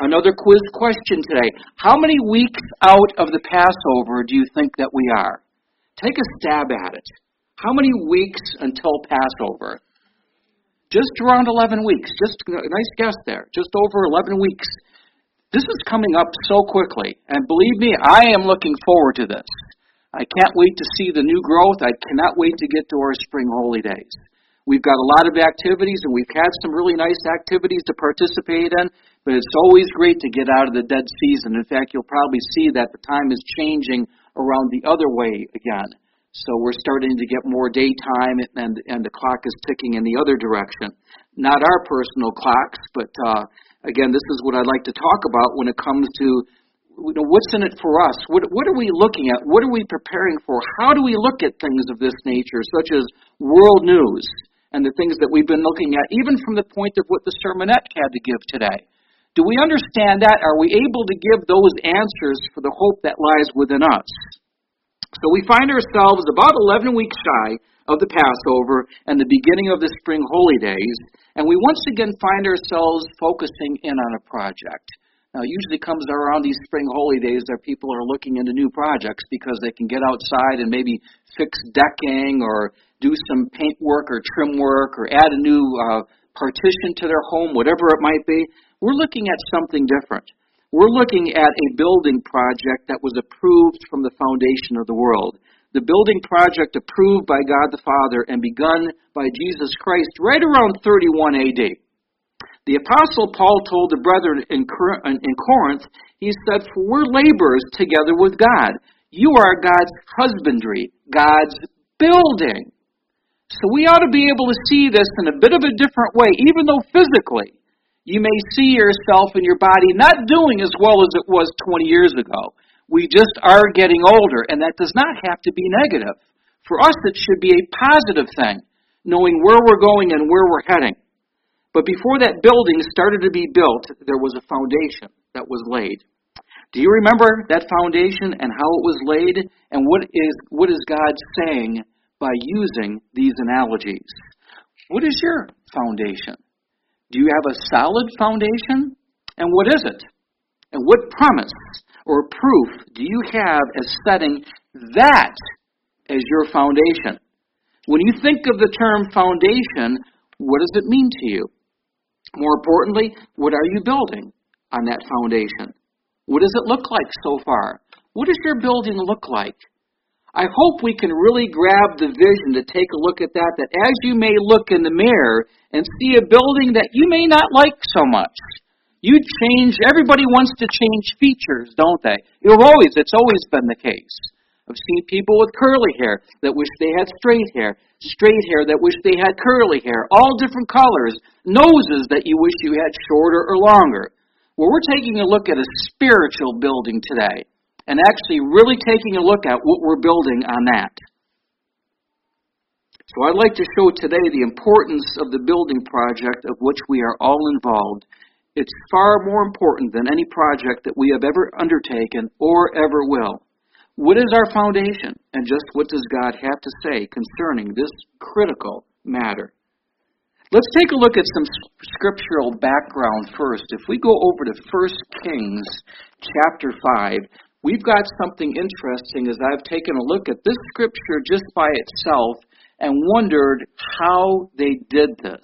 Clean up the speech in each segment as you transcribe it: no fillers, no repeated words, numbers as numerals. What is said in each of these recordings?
Another quiz question today. How many weeks out of the Passover do you think that we are? Take a stab at it. How many weeks until Passover? Just around 11 weeks. Just a nice guess there. Just over 11 weeks. This is coming up so quickly. And believe me, I am looking forward to this. I can't wait to see the new growth. I cannot wait to get to our spring holy days. We've got a lot of activities, and we've had some really nice activities to participate in, but it's always great to get out of the dead season. In fact, you'll probably see that the time is changing around the other way again. So we're starting to get more daytime, and the clock is ticking in the other direction. Not our personal clocks, but again, this is what I'd like to talk about when it comes to what's in it for us. What are we looking at? What are we preparing for? How do we look at things of this nature, such as world news and the things that we've been looking at, even from the point of what the sermonette had to give today? Do we understand that? Are we able to give those answers for the hope that lies within us? So we find ourselves about 11 weeks shy of the Passover and the beginning of the spring holy days, and we once again find ourselves focusing in on a project. Now, it usually comes around these spring holy days that people are looking into new projects because they can get outside and maybe fix decking or do some paint work or trim work or add a new partition to their home, whatever it might be. We're looking at something different. We're looking at a building project that was approved from the foundation of the world. The building project approved by God the Father and begun by Jesus Christ right around 31 AD. The Apostle Paul told the brethren in Corinth, he said, "For we're laborers together with God. You are God's husbandry, God's building." So we ought to be able to see this in a bit of a different way, even though physically you may see yourself and your body not doing as well as it was 20 years ago. We just are getting older, and that does not have to be negative. For us, it should be a positive thing, knowing where we're going and where we're heading. But before that building started to be built, there was a foundation that was laid. Do you remember that foundation and how it was laid? And what is God saying by using these analogies? What is your foundation? Do you have a solid foundation? And what is it? And what promise or proof do you have as setting that as your foundation? When you think of the term foundation, what does it mean to you? More importantly, what are you building on that foundation? What does it look like so far? What does your building look like? I hope we can really grab the vision to take a look at that as you may look in the mirror and see a building that you may not like so much. Everybody wants to change features, don't they? It's always been the case. I've seen people with curly hair that wish they had straight hair that wish they had curly hair, all different colors, noses that you wish you had shorter or longer. Well, we're taking a look at a spiritual building today, and actually really taking a look at what we're building on that. So I'd like to show today the importance of the building project of which we are all involved. It's far more important than any project that we have ever undertaken or ever will. What is our foundation? And just what does God have to say concerning this critical matter? Let's take a look at some scriptural background first. If we go over to 1 Kings chapter 5, we've got something interesting as I've taken a look at this scripture just by itself and wondered how they did this.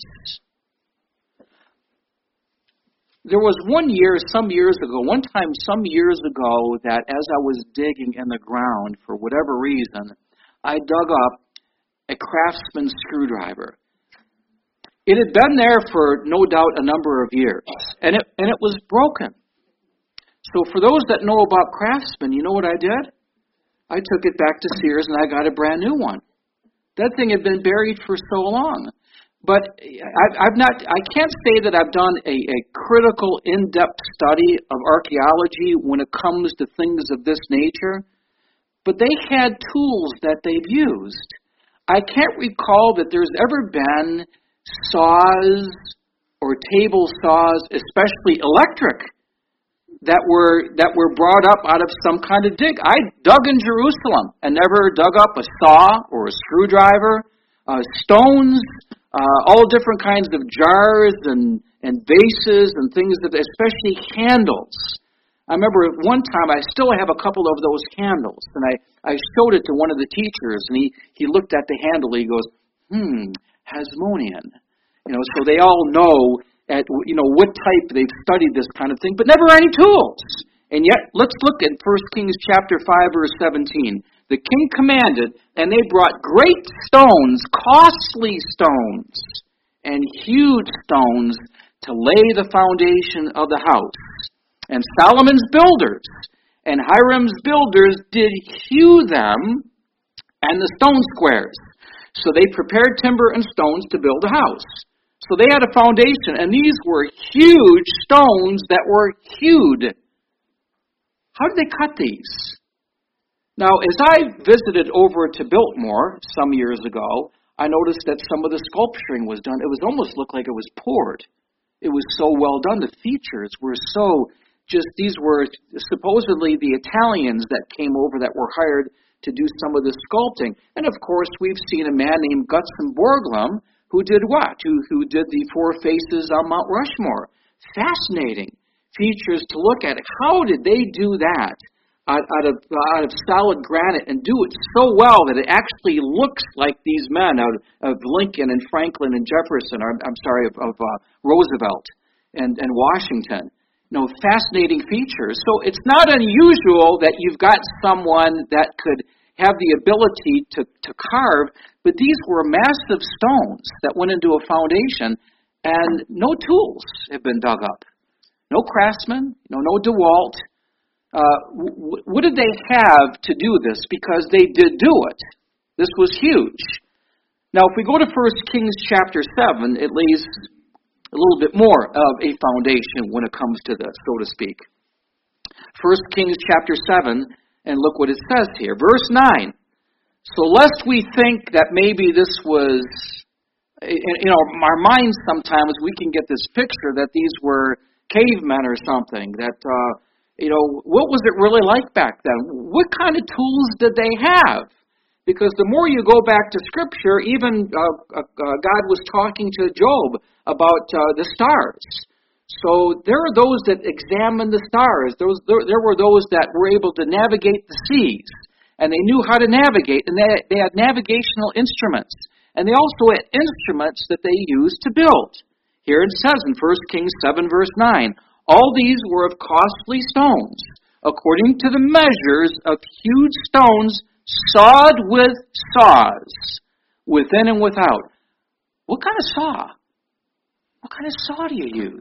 There was one time some years ago, that as I was digging in the ground for whatever reason, I dug up a Craftsman screwdriver. It had been there for no doubt a number of years, and it was broken. So for those that know about Craftsman, you know what I did? I took it back to Sears and I got a brand new one. That thing had been buried for so long. But I can't say that I've done a critical, in-depth study of archaeology when it comes to things of this nature. But they had tools that they've used. I can't recall that there's ever been saws or table saws, especially electric, that were brought up out of some kind of dig. I dug in Jerusalem and never dug up a saw or a screwdriver, stones, all different kinds of jars and and vases and things, especially candles. I remember one time, I still have a couple of those candles, and I showed it to one of the teachers, and he looked at the handle, he goes, Hasmonean. So they all know what type, they've studied this kind of thing, but never any tools. And yet, let's look at 1 Kings chapter 5, verse 17. The king commanded, and they brought great stones, costly stones, and huge stones to lay the foundation of the house. And Solomon's builders and Hiram's builders did hew them and the stone squares. So they prepared timber and stones to build a house. So they had a foundation, and these were huge stones that were hewed. How did they cut these? Now, as I visited over to Biltmore some years ago, I noticed that some of the sculpturing was done. It was almost looked like it was poured. It was so well done. The features were so these were supposedly the Italians that came over that were hired to do some of the sculpting. And of course, we've seen a man named Gutzon Borglum who did what? Who did the four faces on Mount Rushmore. Fascinating features to look at. How did they do that out of solid granite and do it so well that it actually looks like these men of Lincoln and Franklin and Jefferson, of Roosevelt and Washington? Fascinating features. So it's not unusual that you've got someone that could have the ability to carve, but these were massive stones that went into a foundation, and no tools have been dug up. No craftsman, no DeWalt. What did they have to do this? Because they did do it. This was huge. Now, if we go to 1 Kings chapter 7, it lays a little bit more of a foundation when it comes to this, so to speak. 1 Kings chapter 7, and look what it says here. Verse 9. So lest we think that maybe this was, our minds sometimes we can get this picture that these were cavemen or something, that, what was it really like back then? What kind of tools did they have? Because the more you go back to Scripture, even God was talking to Job about the stars. So there are those that examined the stars. There were those that were able to navigate the seas, and they knew how to navigate, and they had navigational instruments. And they also had instruments that they used to build. Here it says in 1 Kings 7, verse 9, all these were of costly stones, according to the measures of huge stones sawed with saws, within and without. What kind of saw? What kind of saw do you use?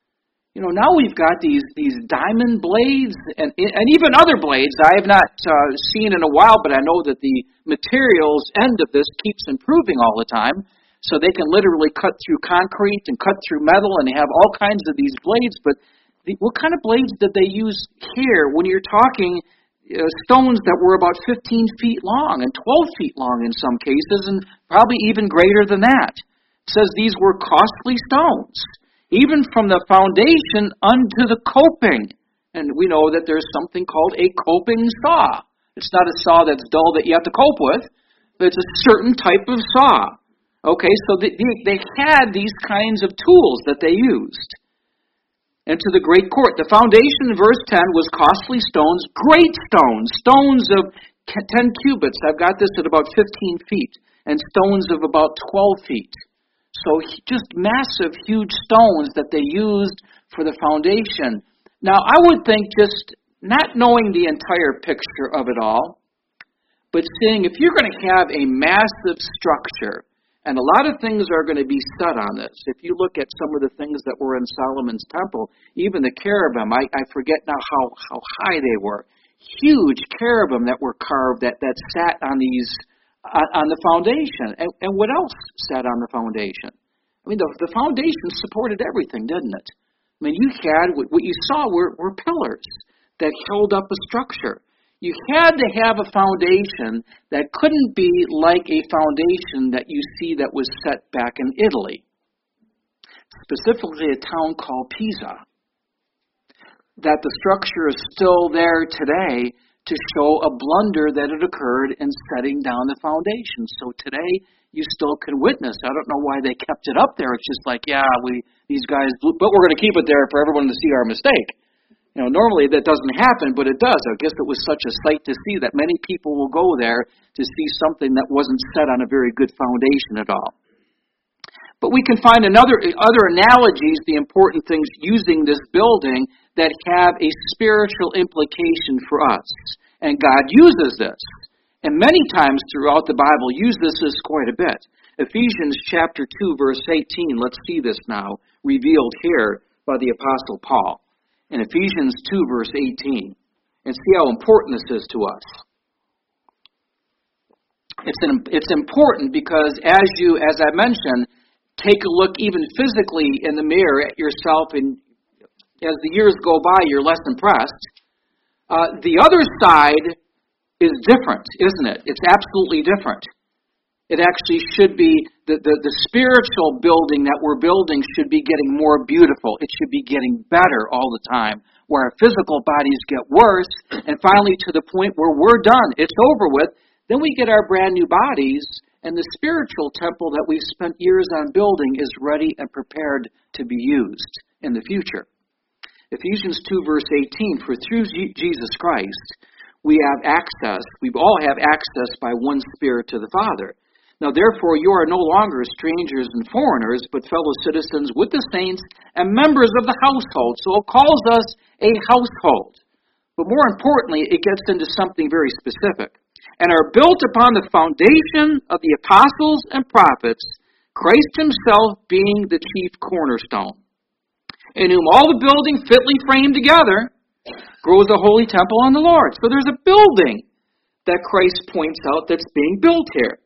Now we've got these diamond blades and even other blades I have not seen in a while, but I know that the materials end of this keeps improving all the time. So they can literally cut through concrete and cut through metal, and they have all kinds of these blades. But what kind of blades did they use here when you're talking stones that were about 15 feet long and 12 feet long in some cases, and probably even greater than that? It says these were costly stones, even from the foundation unto the coping. And we know that there's something called a coping saw. It's not a saw that's dull that you have to cope with, but it's a certain type of saw. Okay, so they had these kinds of tools that they used. And to the great court. The foundation in verse 10 was costly stones, great stones, stones of 10 cubits. I've got this at about 15 feet, and stones of about 12 feet. So just massive, huge stones that they used for the foundation. Now, I would think just not knowing the entire picture of it all, but seeing if you're going to have a massive structure, and a lot of things are going to be set on this. If you look at some of the things that were in Solomon's temple, even the cherubim, I forget now how high they were. Huge cherubim that were carved that sat on on the foundation. And what else sat on the foundation? I mean, the foundation supported everything, didn't it? I mean, you had, what you saw were pillars that held up a structure. You had to have a foundation that couldn't be like a foundation that you see that was set back in Italy, specifically a town called Pisa. That the structure is still there today to show a blunder that had occurred in setting down the foundation. So today, you still can witness. I don't know why they kept it up there. It's just like, these guys, but we're going to keep it there for everyone to see our mistake. Normally that doesn't happen, but it does. I guess it was such a sight to see that many people will go there to see something that wasn't set on a very good foundation at all. But we can find other analogies, the important things using this building that have a spiritual implication for us. And God uses this. And many times throughout the Bible, uses this quite a bit. Ephesians chapter 2, verse 18. Let's see this now, revealed here by the Apostle Paul. In Ephesians 2, verse 18. And see how important this is to us. It's important because as I mentioned, take a look even physically in the mirror at yourself, and as the years go by, you're less impressed. The other side is different, isn't it? It's absolutely different. It actually should be, the spiritual building that we're building should be getting more beautiful. It should be getting better all the time, where our physical bodies get worse, and finally to the point where we're done, it's over with, then we get our brand new bodies, and the spiritual temple that we've spent years on building is ready and prepared to be used in the future. Ephesians 2, verse 18, for through Jesus Christ, we all have access by one Spirit to the Father. Now therefore you are no longer strangers and foreigners, but fellow citizens with the saints and members of the household. So it calls us a household. But more importantly, it gets into something very specific. And are built upon the foundation of the apostles and prophets, Christ himself being the chief cornerstone, in whom all the building fitly framed together grows a holy temple on the Lord. So there's a building that Christ points out that's being built here,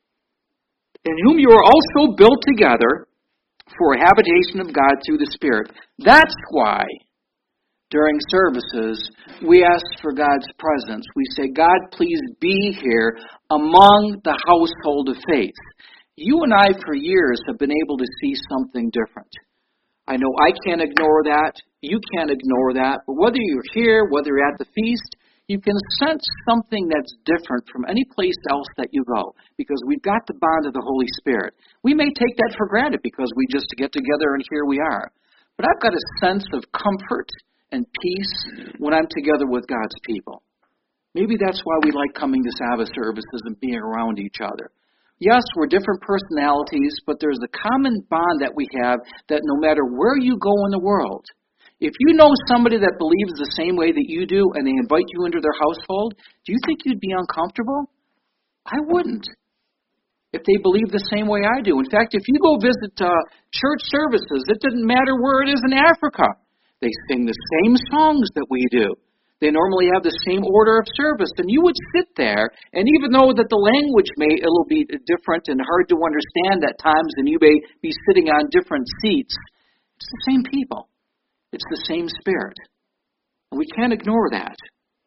in whom you are also built together for a habitation of God through the Spirit. That's why during services, we ask for God's presence. We say, God, please be here among the household of faith. You and I, for years, have been able to see something different. I know I can't ignore that. You can't ignore that. But whether you're here, whether you're at the feast, you can sense something that's different from any place else that you go, because we've got the bond of the Holy Spirit. We may take that for granted because we just get together and here we are. But I've got a sense of comfort and peace when I'm together with God's people. Maybe that's why we like coming to Sabbath services and being around each other. Yes, we're different personalities, but there's a common bond that we have that no matter where you go in the world, if you know somebody that believes the same way that you do and they invite you into their household, do you think you'd be uncomfortable? I wouldn't, if they believe the same way I do. In fact, if you go visit church services, it doesn't matter where it is in Africa. They sing the same songs that we do. They normally have the same order of service. And you would sit there, and even though that the language it'll be different and hard to understand at times, and you may be sitting on different seats, it's the same people. It's the same Spirit. And we can't ignore that.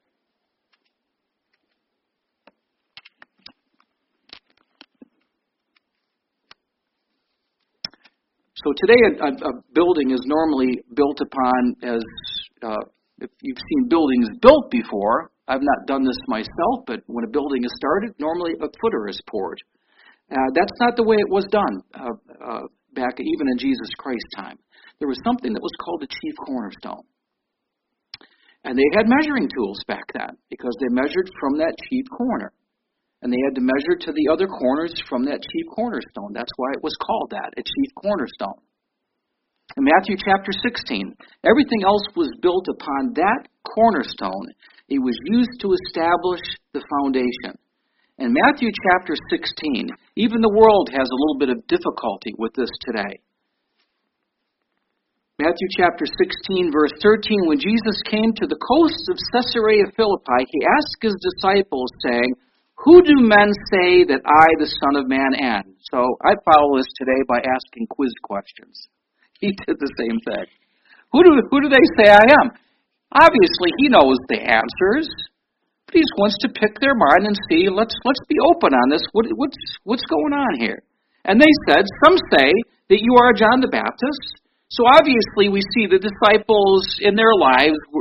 So today a building is normally built upon as, if you've seen buildings built before, I've not done this myself, but when a building is started, normally a footer is poured. That's not the way it was done back even in Jesus Christ's time. There was something that was called the chief cornerstone. And they had measuring tools back then because they measured from that chief corner. And they had to measure to the other corners from that chief cornerstone. That's why it was called that, a chief cornerstone. In Matthew chapter 16, everything else was built upon that cornerstone. It was used to establish the foundation. In Matthew chapter 16, even the world has a little bit of difficulty with this today. Matthew chapter 16, verse 13, when Jesus came to the coast of Caesarea Philippi, he asked his disciples, saying, who do men say that I, the Son of Man, am? So I follow this today by asking quiz questions. He did the same thing. Who do they say I am? Obviously, he knows the answers, but he just wants to pick their mind and see. Let's be open on this. What's going on here? And they said, some say that you are John the Baptist. So obviously, we see the disciples in their lives were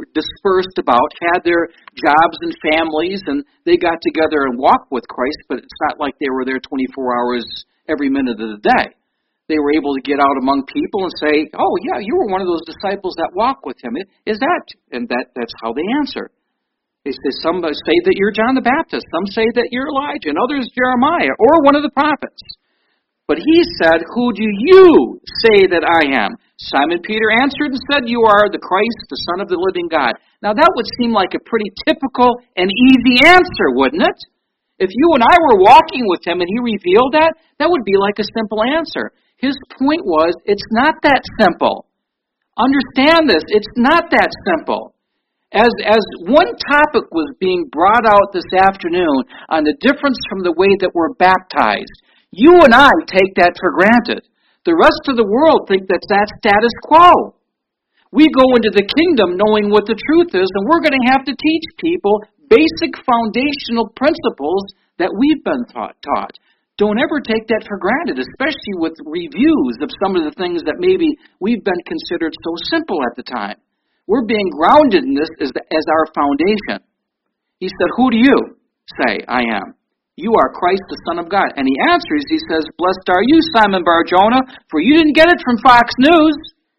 dispersed about, had their jobs and families, and they got together and walked with Christ, but it's not like they were there 24 hours every minute of the day. They were able to get out among people and say, oh, yeah, you were one of those disciples that walked with him. Is that? And that's how they answer. They say, some say that you're John the Baptist. Some say that you're Elijah, and others Jeremiah, or one of the prophets. But he said, who do you say that I am? Simon Peter answered and said, you are the Christ, the Son of the living God. Now that would seem like a pretty typical and easy answer, wouldn't it? If you and I were walking with him and he revealed that, that would be like a simple answer. His point was, it's not that simple. Understand this, it's not that simple. As one topic was being brought out this afternoon on the difference from the way that we're baptized, you and I take that for granted. The rest of the world think that's status quo. We go into the kingdom knowing what the truth is, and we're going to have to teach people basic foundational principles that we've been taught. Don't ever take that for granted, especially with reviews of some of the things that maybe we've been considered so simple at the time. We're being grounded in this as our foundation. He said, who do you say I am? You are Christ, the Son of God. And he answers, he says, blessed are you, Simon Bar-Jonah, for you didn't get it from Fox News.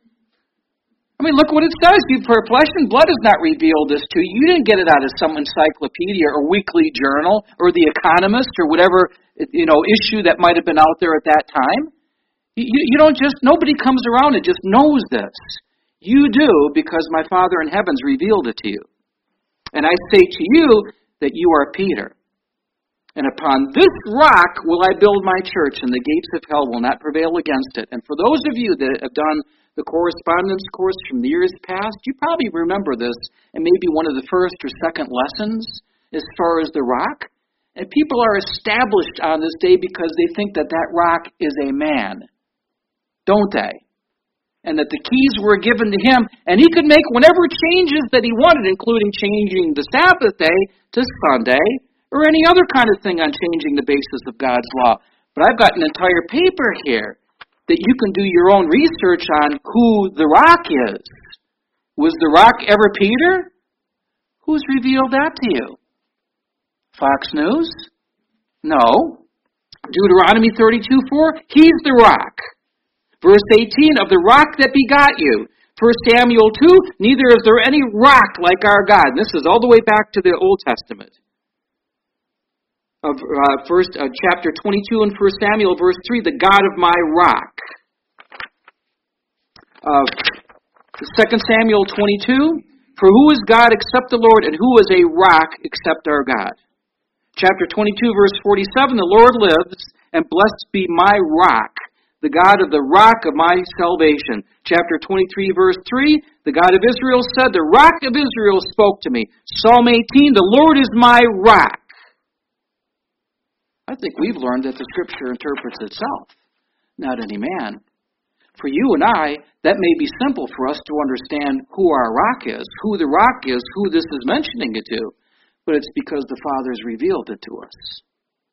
I mean, look what it says. For flesh and blood has not revealed this to you. You didn't get it out of some encyclopedia or weekly journal or The Economist or whatever, issue that might have been out there at that time. You don't just, nobody comes around and just knows this. You do because my Father in heaven's revealed it to you. And I say to you that you are Peter. And upon this rock will I build my church, and the gates of hell will not prevail against it. And for those of you that have done the correspondence course from the years past, you probably remember this, and maybe one of the first or second lessons as far as the rock. And people are established on this day because they think that rock is a man, don't they? And that the keys were given to him, and he could make whatever changes that he wanted, including changing the Sabbath day to Sunday, or any other kind of thing on changing the basis of God's law. But I've got an entire paper here that you can do your own research on who the rock is. Was the rock ever Peter? Who's revealed that to you? Fox News? No. Deuteronomy 32:4, he's the rock. Verse 18, of the rock that begot you. 1 Samuel 2, neither is there any rock like our God. And this is all the way back to the Old Testament. Of chapter 22 in 1 Samuel, verse 3, the God of my rock. 2 Samuel 22, for who is God except the Lord, and who is a rock except our God? Chapter 22, verse 47, the Lord lives, and blessed be my rock, the God of the rock of my salvation. Chapter 23, verse 3, the God of Israel said, the rock of Israel spoke to me. Psalm 18, the Lord is my rock. I think we've learned that the Scripture interprets itself, not any man. For you and I, that may be simple for us to understand who our rock is, who the rock is, who this is mentioning it to, but it's because the Father's revealed it to us.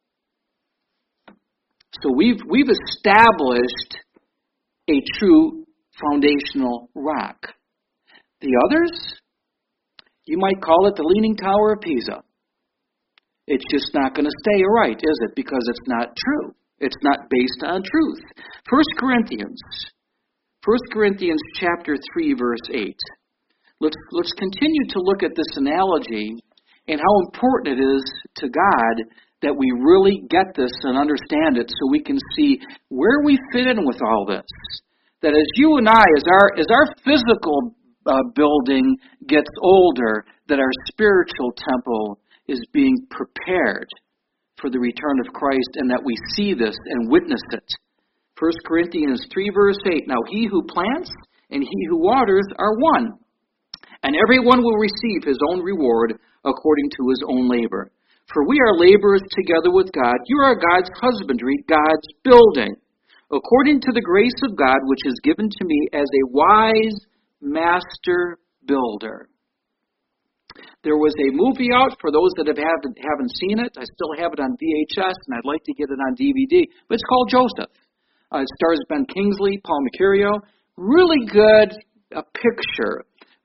So we've established a true foundational rock. The others, you might call it the Leaning Tower of Pisa. It's just not going to stay right, is it? Because it's not true. It's not based on truth. 1 Corinthians chapter 3, verse 8. Let's continue to look at this analogy and how important it is to God that we really get this and understand it so we can see where we fit in with all this. That as you and I, as our physical building gets older, that our spiritual temple is being prepared for the return of Christ, and that we see this and witness it. 1 Corinthians 3, verse 8, now he who plants and he who waters are one, and everyone will receive his own reward according to his own labor. For we are laborers together with God. You are God's husbandry, God's building, according to the grace of God which is given to me as a wise master builder. There was a movie out, for those that haven't seen it. I still have it on VHS, and I'd like to get it on DVD. But it's called Joseph. It stars Ben Kingsley, Paul Mercurio. Really good picture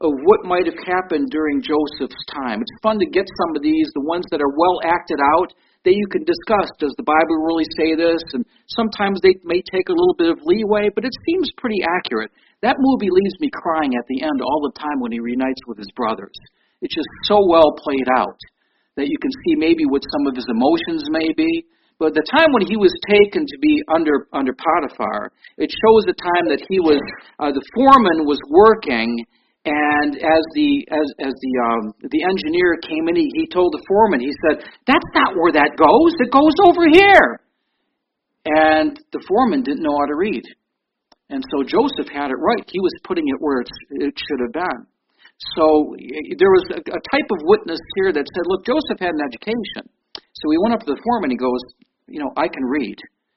of what might have happened during Joseph's time. It's fun to get some of these, the ones that are well acted out, that you can discuss. Does the Bible really say this? And sometimes they may take a little bit of leeway, but it seems pretty accurate. That movie leaves me crying at the end all the time when he reunites with his brothers. It's just so well played out that you can see maybe what some of his emotions may be. But the time when he was taken to be under Potiphar, it shows the time that he was, the foreman was working, and as the engineer came in, he told the foreman, he said, "That's not where that goes. It goes over here." And the foreman didn't know how to read. And so Joseph had it right. He was putting it where it should have been. So there was a type of witness here that said, look, Joseph had an education. So he went up to the foreman, he goes, I can read.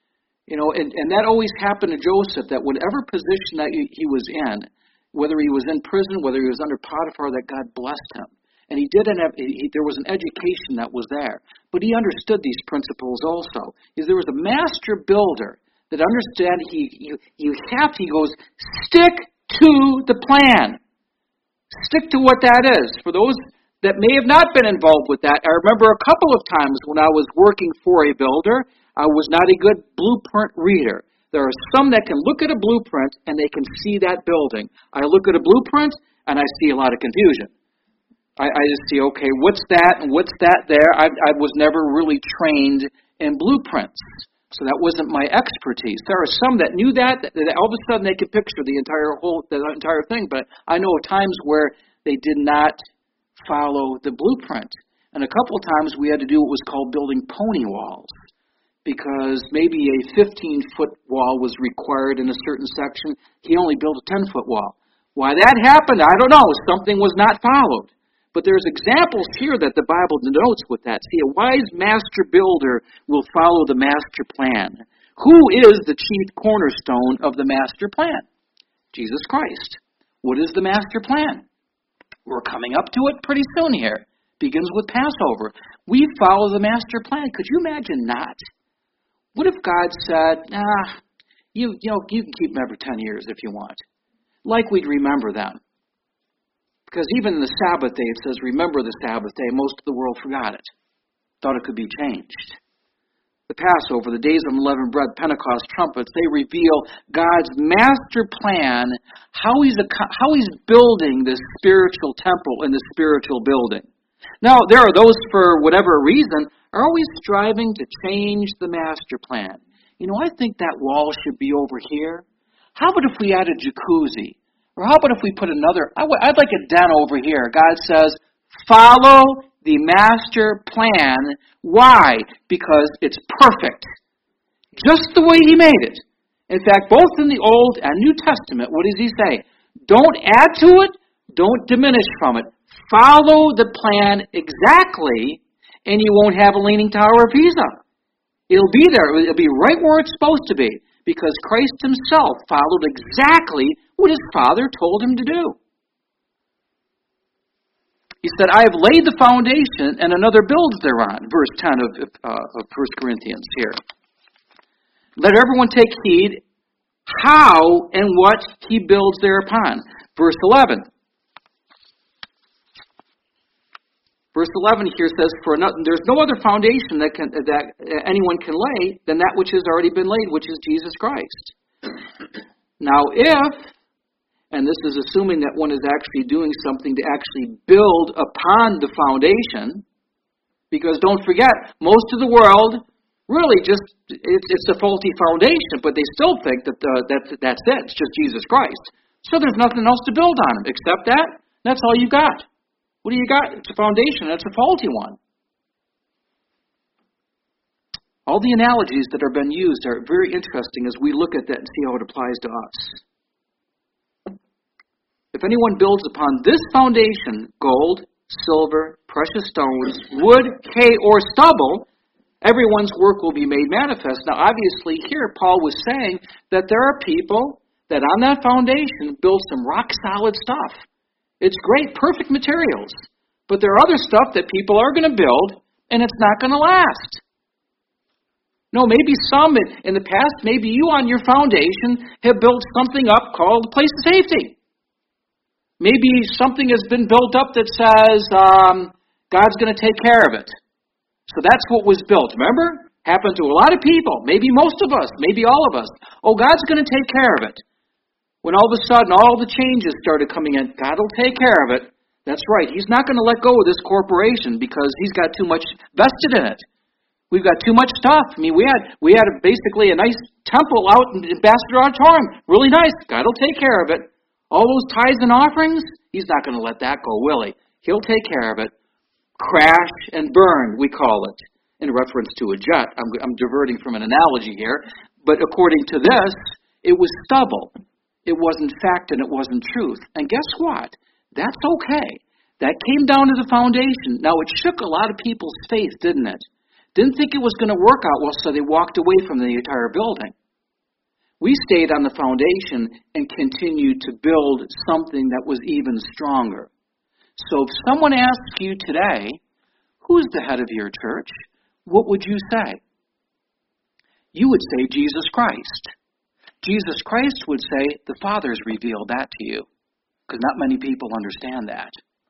And that always happened to Joseph, that whatever position that he was in, whether he was in prison, whether he was under Potiphar, that God blessed him. And he didn't have, there was an education that was there. But he understood these principles also. There was a master builder that understood he goes, stick to the plan. Stick to what that is. For those that may have not been involved with that, I remember a couple of times when I was working for a builder, I was not a good blueprint reader. There are some that can look at a blueprint and they can see that building. I look at a blueprint and I see a lot of confusion. I just see, okay, what's that and what's that there? I was never really trained in blueprints, so that wasn't my expertise. There are some that knew that all of a sudden they could picture the entire thing, but I know times where they did not follow the blueprint. And a couple of times we had to do what was called building pony walls, because maybe a 15-foot wall was required in a certain section. He only built a 10-foot wall. Why that happened, I don't know. Something was not followed. But there's examples here that the Bible denotes with that. See, a wise master builder will follow the master plan. Who is the chief cornerstone of the master plan? Jesus Christ. What is the master plan? We're coming up to it pretty soon here. Begins with Passover. We follow the master plan. Could you imagine not? What if God said, you can keep them every 10 years if you want. Like we'd remember them. Because even in the Sabbath day, it says, remember the Sabbath day. Most of the world forgot it. Thought it could be changed. The Passover, the days of unleavened bread, Pentecost, trumpets, they reveal God's master plan, how He's building this spiritual temple and this spiritual building. Now, there are those, for whatever reason, are always striving to change the master plan. I think that wall should be over here. How about if we add a jacuzzi? Or how about if we put I'd like a den over here. God says, follow the master plan. Why? Because it's perfect. Just the way He made it. In fact, both in the Old and New Testament, what does He say? Don't add to it, don't diminish from it. Follow the plan exactly, and you won't have a Leaning Tower of Pisa. It'll be there. It'll be right where it's supposed to be, because Christ Himself followed exactly what His Father told Him to do. He said, I have laid the foundation, and another builds thereon. Verse 10 of 1 Corinthians here. Let everyone take heed how and what he builds thereupon. Verse 11. Verse 11 here says, there's no other foundation that anyone can lay than that which has already been laid, which is Jesus Christ. Now if, and this is assuming that one is actually doing something to actually build upon the foundation, because don't forget, most of the world really it's a faulty foundation, but they still think that that's it. It's just Jesus Christ. So there's nothing else to build on except that. That's all you got. What do you got? It's a foundation. It's a faulty one. All the analogies that are being used are very interesting as we look at that and see how it applies to us. If anyone builds upon this foundation, gold, silver, precious stones, wood, hay, or stubble, everyone's work will be made manifest. Now, obviously, here Paul was saying that there are people that on that foundation build some rock-solid stuff. It's great, perfect materials. But there are other stuff that people are going to build, and it's not going to last. No, maybe some in the past, maybe you on your foundation have built something up called a place of safety. Maybe something has been built up that says God's going to take care of it. So that's what was built. Remember? Happened to a lot of people. Maybe most of us. Maybe all of us. Oh, God's going to take care of it. When all of a sudden all the changes started coming in, God will take care of it. That's right. He's not going to let go of this corporation because he's got too much vested in it. We've got too much stuff. I mean, we had basically a nice temple out in Ambassador Auditorium. Really nice. God will take care of it. All those tithes and offerings, he's not going to let that go, will he? He'll take care of it. Crash and burn, we call it, in reference to a jet. I'm diverting from an analogy here. But according to this, it was stubble. It wasn't fact and it wasn't truth. And guess what? That's okay. That came down to the foundation. Now, it shook a lot of people's faith, didn't it? Didn't think it was going to work out well, so they walked away from the entire building. We stayed on the foundation and continued to build something that was even stronger. So if someone asks you today, who's the head of your church? What would you say? You would say Jesus Christ. Jesus Christ would say the Father's revealed that to you, because not many people understand that.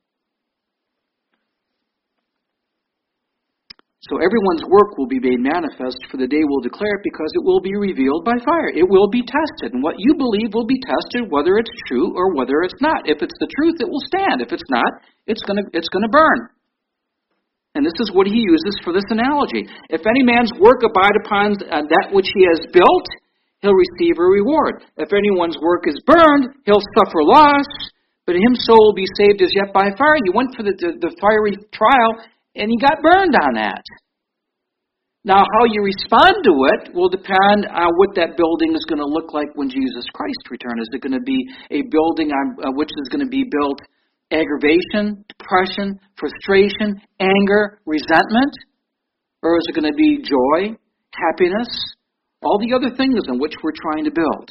So everyone's work will be made manifest, for the day will declare it, because it will be revealed by fire. It will be tested, and what you believe will be tested, whether it's true or whether it's not. If it's the truth, it will stand. If it's not, it's going to burn. And this is what he uses for this analogy. If any man's work abide upon that which he has built, he'll receive a reward. If anyone's work is burned, he'll suffer loss, but him so will be saved as yet by fire. You went for the fiery trial, and he got burned on that. Now, how you respond to it will depend on what that building is going to look like when Jesus Christ returns. Is it going to be a building on which is going to be built aggravation, depression, frustration, anger, resentment? Or is it going to be joy, happiness, all the other things in which we're trying to build?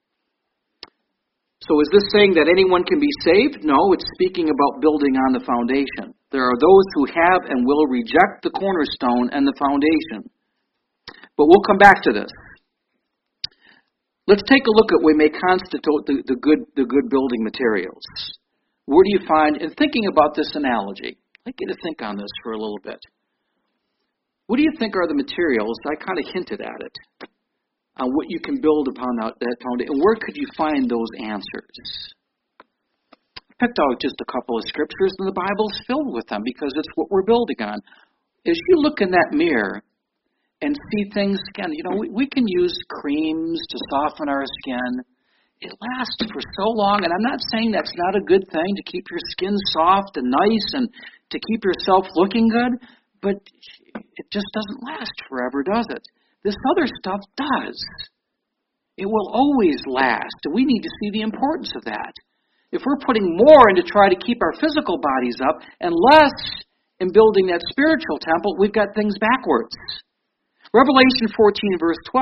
So is this saying that anyone can be saved? No, it's speaking about building on the foundation. There are those who have and will reject the cornerstone and the foundation. But we'll come back to this. Let's take a look at what may constitute the good building materials. Where do you find, in thinking about this analogy, I'd like you to think on this for a little bit. What do you think are the materials? I kind of hinted at it. On what you can build upon that foundation, and where could you find those answers? I picked out just a couple of scriptures, and the Bible's filled with them because it's what we're building on. As you look in that mirror and see things, again, we can use creams to soften our skin. It lasts for so long, and I'm not saying that's not a good thing to keep your skin soft and nice and to keep yourself looking good, but it just doesn't last forever, does it? This other stuff does. It will always last. And we need to see the importance of that. If we're putting more in to try to keep our physical bodies up and less in building that spiritual temple, we've got things backwards. Revelation 14, verse 12.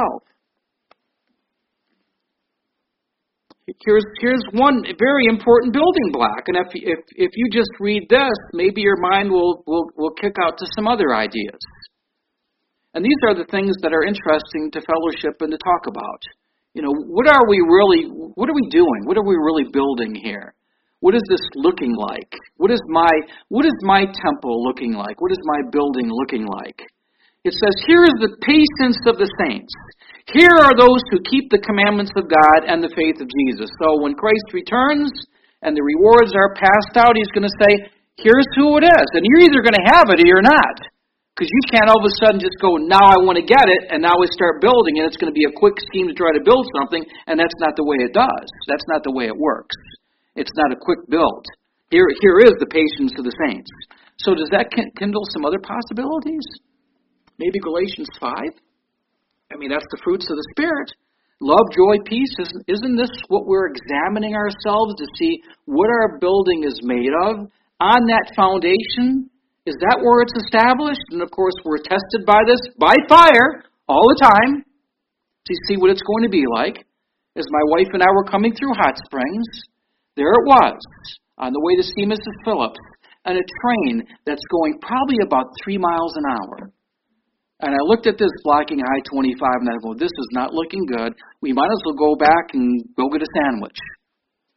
Here's one very important building block. And if you just read this, maybe your mind will kick out to some other ideas. And these are the things that are interesting to fellowship and to talk about. What are we doing? What are we really building here? What is this looking like? What is my temple looking like? What is my building looking like? It says, here is the patience of the saints. Here are those who keep the commandments of God and the faith of Jesus. So when Christ returns and the rewards are passed out, he's going to say, here's who it is. And you're either going to have it or you're not. Because you can't all of a sudden just go, now I want to get it, and now we start building, and it's going to be a quick scheme to try to build something, and that's not the way it does. That's not the way it works. It's not a quick build. Here is the patience of the saints. So does that kindle some other possibilities? Maybe Galatians 5? I mean, that's the fruits of the Spirit. Love, joy, peace. Isn't this what we're examining ourselves to see what our building is made of? On that foundation, is that where it's established? And of course, we're tested by this, by fire, all the time, to see what it's going to be like. As my wife and I were coming through Hot Springs, there it was, on the way to see Mrs. Phillips, and a train that's going probably about 3 miles an hour. And I looked at this blocking I-25, and I thought, this is not looking good. We might as well go back and go get a sandwich.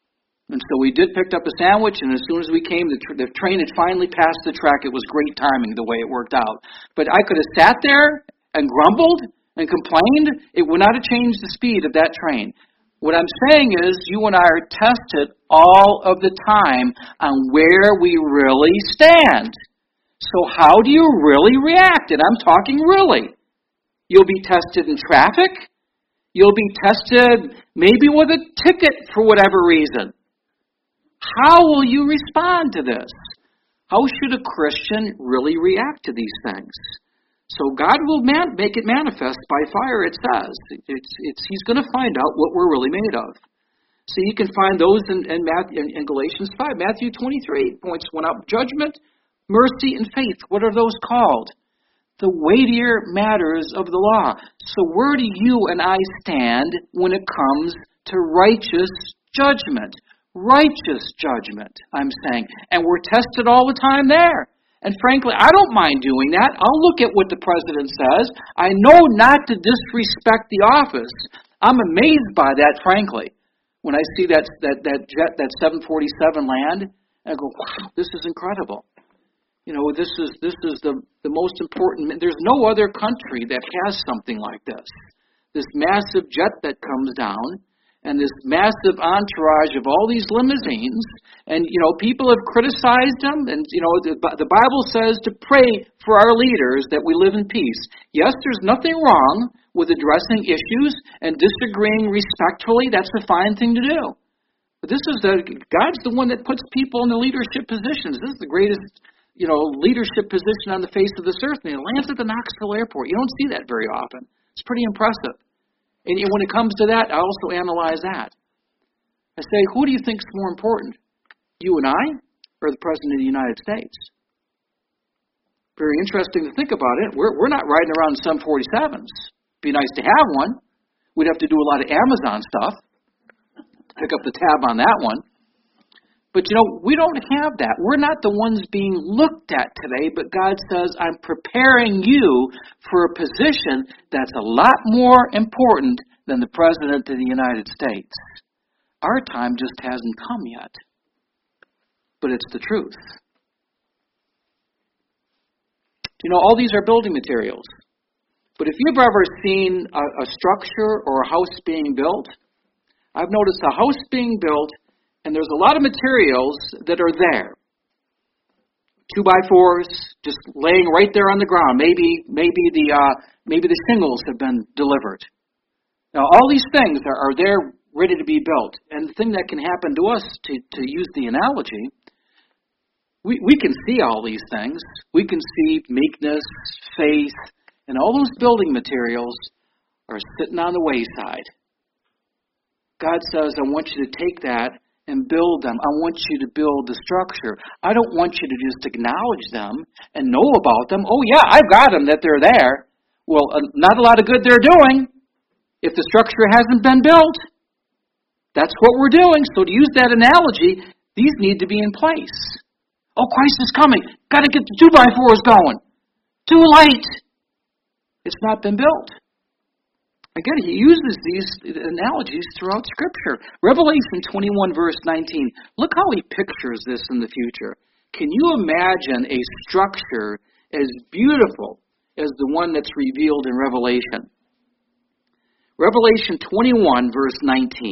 And so we did pick up a sandwich, and as soon as we came, the train had finally passed the track. It was great timing the way it worked out. But I could have sat there and grumbled and complained. It would not have changed the speed of that train. What I'm saying is you and I are tested all of the time on where we really stand. So how do you really react? And I'm talking really. You'll be tested in traffic. You'll be tested maybe with a ticket for whatever reason. How will you respond to this? How should a Christian really react to these things? So God will make it manifest by fire, it says. He's going to find out what we're really made of. So you can find those in Galatians 5. Matthew 23 points one out. Judgment, mercy, and faith. What are those called? The weightier matters of the law. So where do you and I stand when it comes to righteous judgment? Righteous judgment, I'm saying. And we're tested all the time there. And frankly, I don't mind doing that. I'll look at what the president says. I know not to disrespect the office. I'm amazed by that, frankly. When I see that jet, that 747 land, I go, wow, this is incredible. You know, this is the most important. There's no other country that has something like this. This massive jet that comes down, and this massive entourage of all these limousines, and, you know, people have criticized them, and, you know, the Bible says to pray for our leaders that we live in peace. Yes, there's nothing wrong with addressing issues and disagreeing respectfully. That's a fine thing to do. But God's the one that puts people in the leadership positions. This is the greatest, you know, leadership position on the face of this earth, and it lands at the Knoxville airport. You don't see that very often. It's pretty impressive. And when it comes to that, I also analyze that. I say, who do you think is more important? You and I, or the President of the United States? Very interesting to think about it. We're not riding around in 747s. Be nice to have one. We'd have to do a lot of Amazon stuff. Pick up the tab on that one. But, you know, we don't have that. We're not the ones being looked at today, but God says, I'm preparing you for a position that's a lot more important than the President of the United States. Our time just hasn't come yet. But it's the truth. You know, all these are building materials. But if you've ever seen a structure or a house being built, I've noticed a house being built, and there's a lot of materials that are there. 2x4s just laying right there on the ground. Maybe the shingles have been delivered. Now, all these things are there ready to be built. And the thing that can happen to us, to use the analogy, we can see all these things. We can see meekness, faith, and all those building materials are sitting on the wayside. God says, I want you to take that and build them. I want you to build the structure. I don't want you to just acknowledge them and know about them. Oh, yeah, I've got them, that they're there. Well, not a lot of good they're doing if the structure hasn't been built. That's what we're doing. So to use that analogy, these need to be in place. Oh, Christ is coming. Got to get the 2x4s going. Too late. It's not been built. Again, he uses these analogies throughout Scripture. Revelation 21, verse 19. Look how he pictures this in the future. Can you imagine a structure as beautiful as the one that's revealed in Revelation? Revelation 21, verse 19.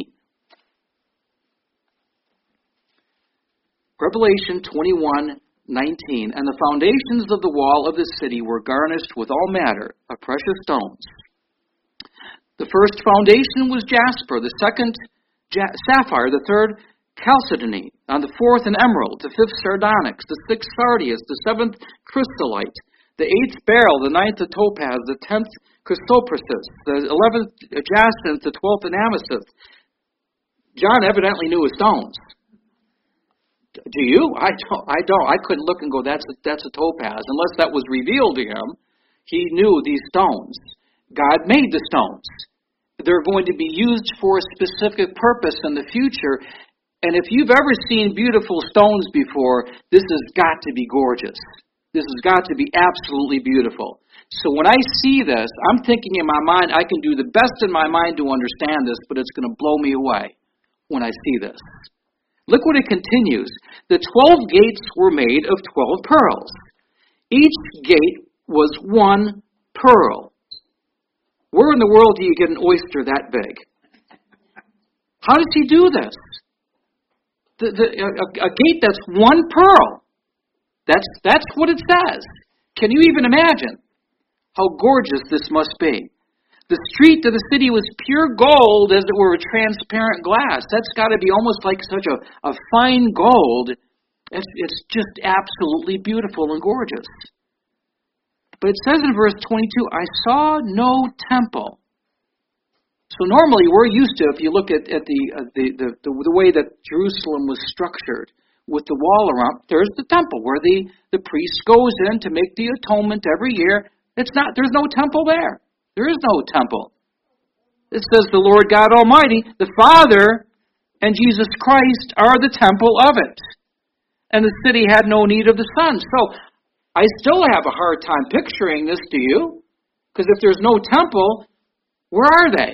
Revelation 21, 19. And the foundations of the wall of the city were garnished with all manner of precious stones. The first foundation was jasper, the second sapphire, the third chalcedony, on the fourth an emerald, the fifth sardonyx, the sixth sardius, the seventh chrysolite, the eighth beryl, the ninth a topaz, the 10th chrysoprasus, the 11th jacinth, the 12th an amethyst. John evidently knew his stones. Do you? I don't. I couldn't look and go, that's a topaz. Unless that was revealed to him, he knew these stones. God made the stones. They're going to be used for a specific purpose in the future. And if you've ever seen beautiful stones before, this has got to be gorgeous. This has got to be absolutely beautiful. So when I see this, I'm thinking in my mind, I can do the best in my mind to understand this, but it's going to blow me away when I see this. Look what it continues. The 12 gates were made of 12 pearls. Each gate was one pearl. Where in the world do you get an oyster that big? How does he do this? A gate that's one pearl. That's what it says. Can you even imagine how gorgeous this must be? The street of the city was pure gold, as it were, transparent glass. That's got to be almost like such a fine gold. It's just absolutely beautiful and gorgeous. But it says in verse 22, I saw no temple. So normally we're used to, if you look at the way that Jerusalem was structured, with the wall around, there's the temple where the priest goes in to make the atonement every year. There's no temple there. There is no temple. It says the Lord God Almighty, the Father, and Jesus Christ are the temple of it. And the city had no need of the sun. So I still have a hard time picturing this, do you? Because if there's no temple, where are they?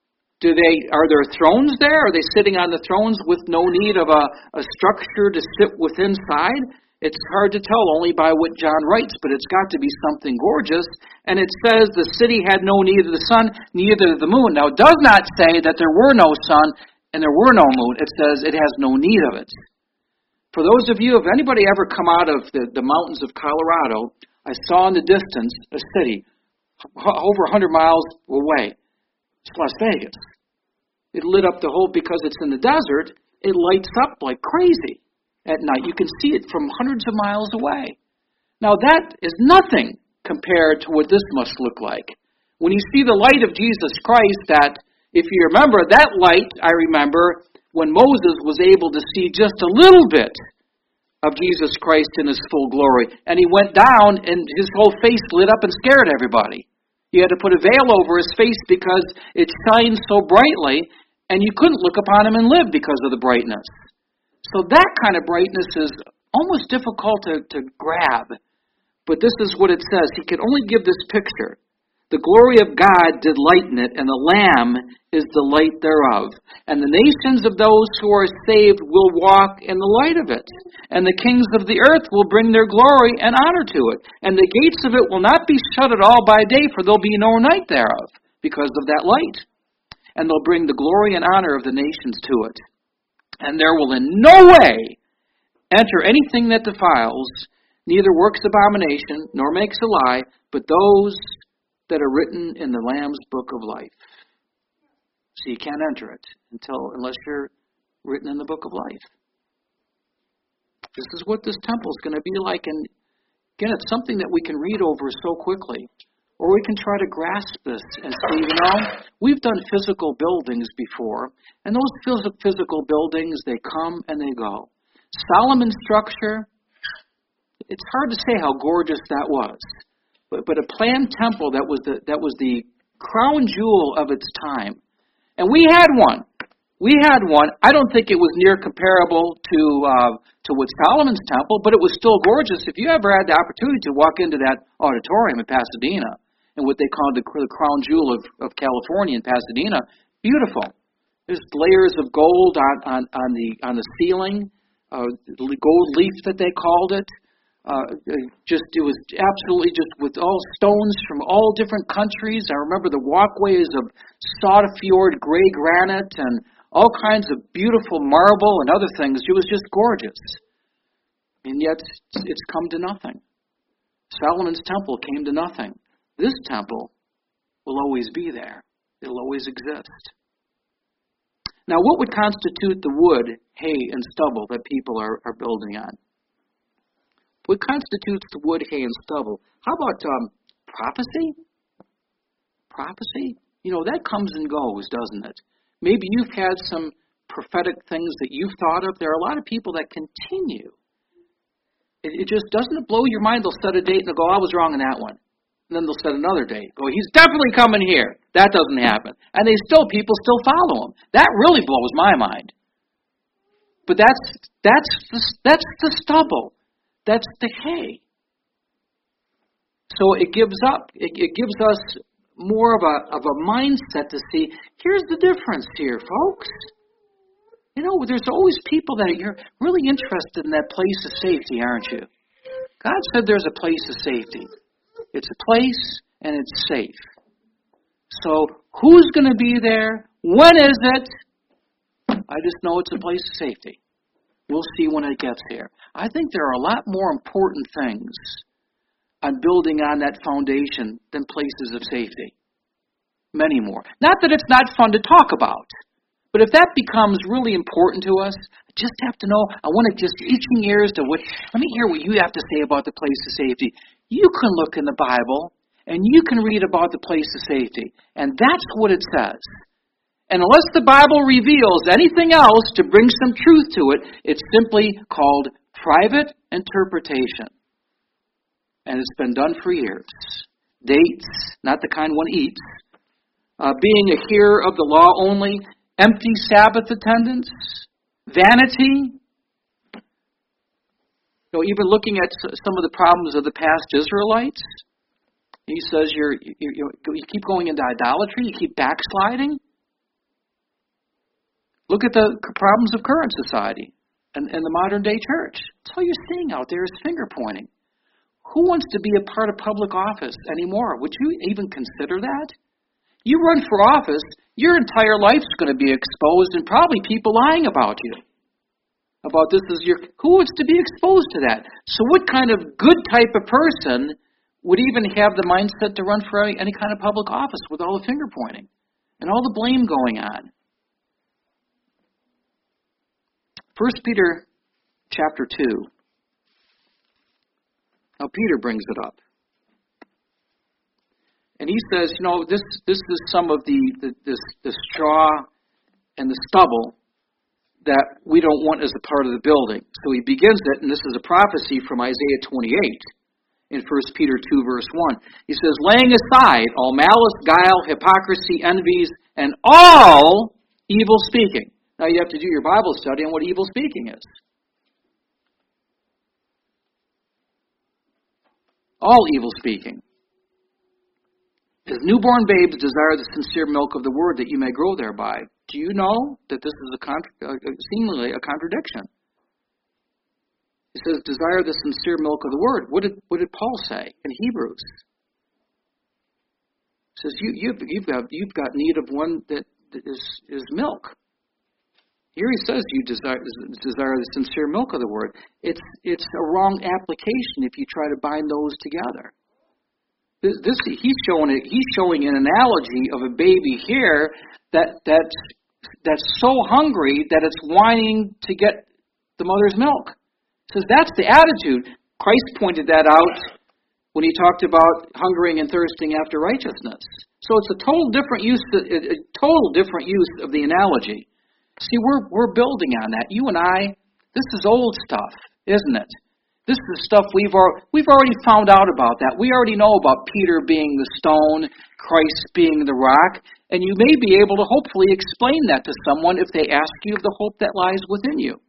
Are there thrones there? Are they sitting on the thrones with no need of a structure to sit with inside? It's hard to tell only by what John writes, but it's got to be something gorgeous. And it says the city had no need of the sun, neither of the moon. Now, it does not say that there were no sun and there were no moon. It says it has no need of it. For those of you, if anybody ever come out of the mountains of Colorado, I saw in the distance a city over 100 miles away. It's Las Vegas. It lit up the whole, because it's in the desert, it lights up like crazy at night. You can see it from hundreds of miles away. Now that is nothing compared to what this must look like. When you see the light of Jesus Christ, that, if you remember, that light, I remember, when Moses was able to see just a little bit of Jesus Christ in his full glory, and he went down and his whole face lit up and scared everybody. You had to put a veil over his face because it shined so brightly, and you couldn't look upon him and live because of the brightness. So that kind of brightness is almost difficult to grab. But this is what it says. He could only give this picture. The glory of God did lighten it, and the Lamb is the light thereof. And the nations of those who are saved will walk in the light of it. And the kings of the earth will bring their glory and honor to it. And the gates of it will not be shut at all by day, for there'll be no night thereof, because of that light. And they'll bring the glory and honor of the nations to it. And there will in no way enter anything that defiles, neither works abomination, nor makes a lie, but those that are written in the Lamb's book of life. So you can't enter it unless you're written in the book of life. This is what this temple is going to be like. And again, it's something that we can read over so quickly. Or we can try to grasp this and say, we've done physical buildings before. And those physical buildings, they come and they go. Solomon's structure, it's hard to say how gorgeous that was. But a planned temple that was the crown jewel of its time. And we had one. I don't think it was near comparable to what Solomon's temple, but it was still gorgeous. If you ever had the opportunity to walk into that auditorium in Pasadena, and what they called the crown jewel of California in Pasadena, beautiful. There's layers of gold on the ceiling, gold leaf that they called it. It was absolutely just with all stones from all different countries. I remember the walkways of Sottefjord gray granite and all kinds of beautiful marble and other things. It was just gorgeous. And yet it's come to nothing. Solomon's temple came to nothing. This temple will always be there. It'll always exist. Now, what would constitute the wood, hay, and stubble that people are building on? What constitutes the wood, hay, and stubble? How about prophecy? Prophecy? That comes and goes, doesn't it? Maybe you've had some prophetic things that you've thought of. There are a lot of people that continue. It just doesn't blow your mind. They'll set a date and they'll go, I was wrong in that one. And then they'll set another date. Go, he's definitely coming here. That doesn't happen. And people still follow him. That really blows my mind. But that's the stubble. That's the hay. So it gives us more of a mindset to see, here's the difference here, folks. You know, there's always people that you're really interested in that place of safety, aren't you? God said there's a place of safety. It's a place and it's safe. So who's going to be there? When is it? I just know it's a place of safety. We'll see when it gets here. I think there are a lot more important things on building on that foundation than places of safety. Many more. Not that it's not fun to talk about, but if that becomes really important to us, I just have to know, I want to just itching ears to what, let me hear what you have to say about the place of safety. You can look in the Bible, and you can read about the place of safety. And that's what it says. And unless the Bible reveals anything else to bring some truth to it, it's simply called private interpretation. And it's been done for years. Dates, not the kind one eats. Being a hearer of the law only. Empty Sabbath attendance. Vanity. You know, even looking at some of the problems of the past Israelites. He says you keep going into idolatry. You keep backsliding. Look at the problems of current society and the modern day church. That's all you're seeing out there is finger pointing. Who wants to be a part of public office anymore? Would you even consider that? You run for office, your entire life's going to be exposed and probably people lying about you. About this is your... Who wants to be exposed to that? So what kind of good type of person would even have the mindset to run for any kind of public office with all the finger pointing and all the blame going on? 1 Peter chapter 2. Now Peter brings it up. And he says, you know, this is some of the straw and the stubble that we don't want as a part of the building. So he begins it, and this is a prophecy from Isaiah 28 in 1 Peter 2, verse 1. He says, laying aside all malice, guile, hypocrisy, envies, and all evil speaking. Now you have to do your Bible study on what evil speaking is. All evil speaking. As newborn babes desire the sincere milk of the word that you may grow thereby. Do you know that this is seemingly a contradiction? He says, desire the sincere milk of the word. What did Paul say in Hebrews? He says, you've got need of one that is milk. Here he says you desire the sincere milk of the word. It's a wrong application if you try to bind those together. He's showing an analogy of a baby here that's so hungry that it's whining to get the mother's milk. He says that's the attitude. Christ pointed that out when he talked about hungering and thirsting after righteousness. So it's a total different use of the analogy. See, we're building on that. You and I, this is old stuff, isn't it? This is stuff we've already found out about that. We already know about Peter being the stone, Christ being the rock, and you may be able to hopefully explain that to someone if they ask you of the hope that lies within you.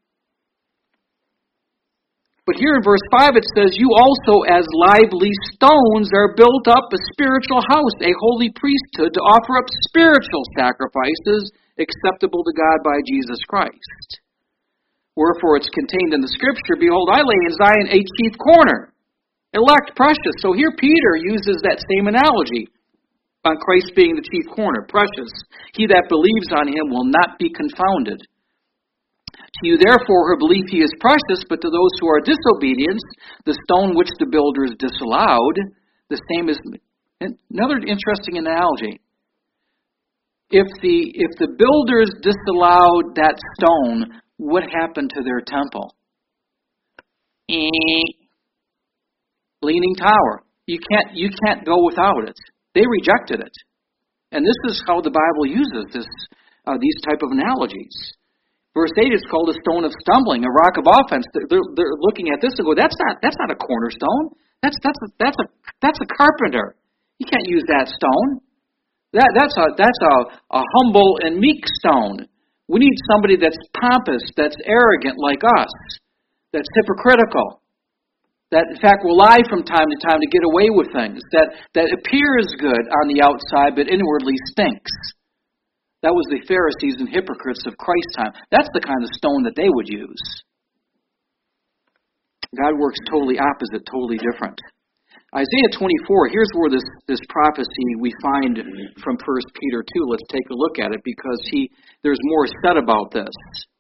But here in verse 5 it says, you also as lively stones are built up a spiritual house, a holy priesthood to offer up spiritual sacrifices acceptable to God by Jesus Christ. Wherefore it's contained in the Scripture, behold, I lay in Zion a chief corner, elect, precious. So here Peter uses that same analogy on Christ being the chief corner, precious. He that believes on him will not be confounded. To you therefore who believe he is precious, but to those who are disobedient, the stone which the builders disallowed, the same is... Another interesting analogy. If the builders disallowed that stone, what happened to their temple? Leaning tower. You can't go without it. They rejected it. And this is how the Bible uses these type of analogies. Verse 8 is called a stone of stumbling, a rock of offense. They're looking at this and go, that's not a cornerstone. That's a carpenter. You can't use that stone. That's a humble and meek stone. We need somebody that's pompous, that's arrogant like us, that's hypocritical, that in fact will lie from time to time to get away with things, that appears good on the outside but inwardly stinks. That was the Pharisees and hypocrites of Christ's time. That's the kind of stone that they would use. God works totally opposite, totally different. Isaiah 24, here's where this prophecy we find from 1 Peter 2. Let's take a look at it because there's more said about this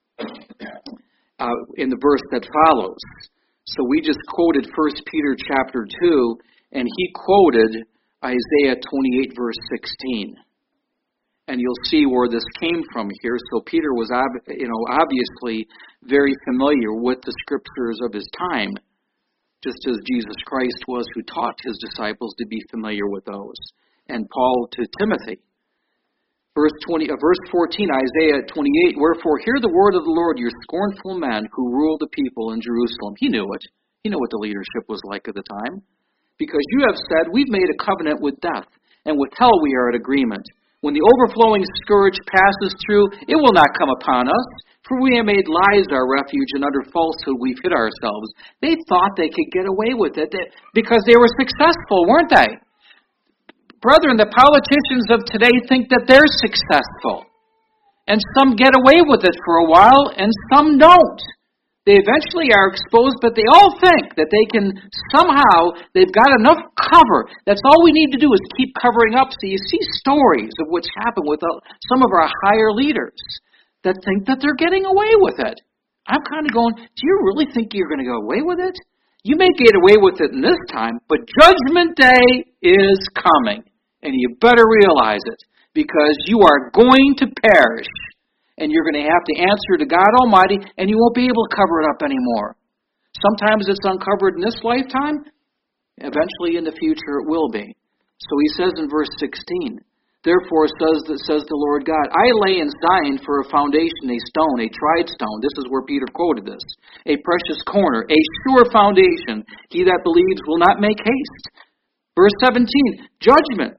in the verse that follows. So we just quoted 1 Peter chapter 2, and he quoted Isaiah 28, verse 16. And you'll see where this came from here. So Peter was obviously very familiar with the scriptures of his time, just as Jesus Christ was, who taught his disciples to be familiar with those. And Paul to Timothy. Verse 14, Isaiah 28, wherefore hear the word of the Lord, you scornful men who rule the people in Jerusalem. He knew it. He knew what the leadership was like at the time. Because you have said, we've made a covenant with death, and with hell we are at agreement. When the overflowing scourge passes through, it will not come upon us. For we have made lies our refuge, and under falsehood we've hid ourselves. They thought they could get away with it because they were successful, weren't they? Brethren, the politicians of today think that they're successful. And some get away with it for a while, and some don't. They eventually are exposed, but they all think that they can somehow, they've got enough cover. That's all we need to do is keep covering up. So you see stories of what's happened with some of our higher leaders that think that they're getting away with it. I'm kind of going, do you really think you're going to go away with it? You may get away with it in this time, but Judgment Day is coming. And you better realize it, because you are going to perish. And you're going to have to answer to God Almighty, and you won't be able to cover it up anymore. Sometimes it's uncovered in this lifetime. Eventually in the future it will be. So he says in verse 16, therefore says the Lord God, I lay in Zion for a foundation, a stone, a tried stone. This is where Peter quoted this. A precious corner, a sure foundation. He that believes will not make haste. Verse 17, judgment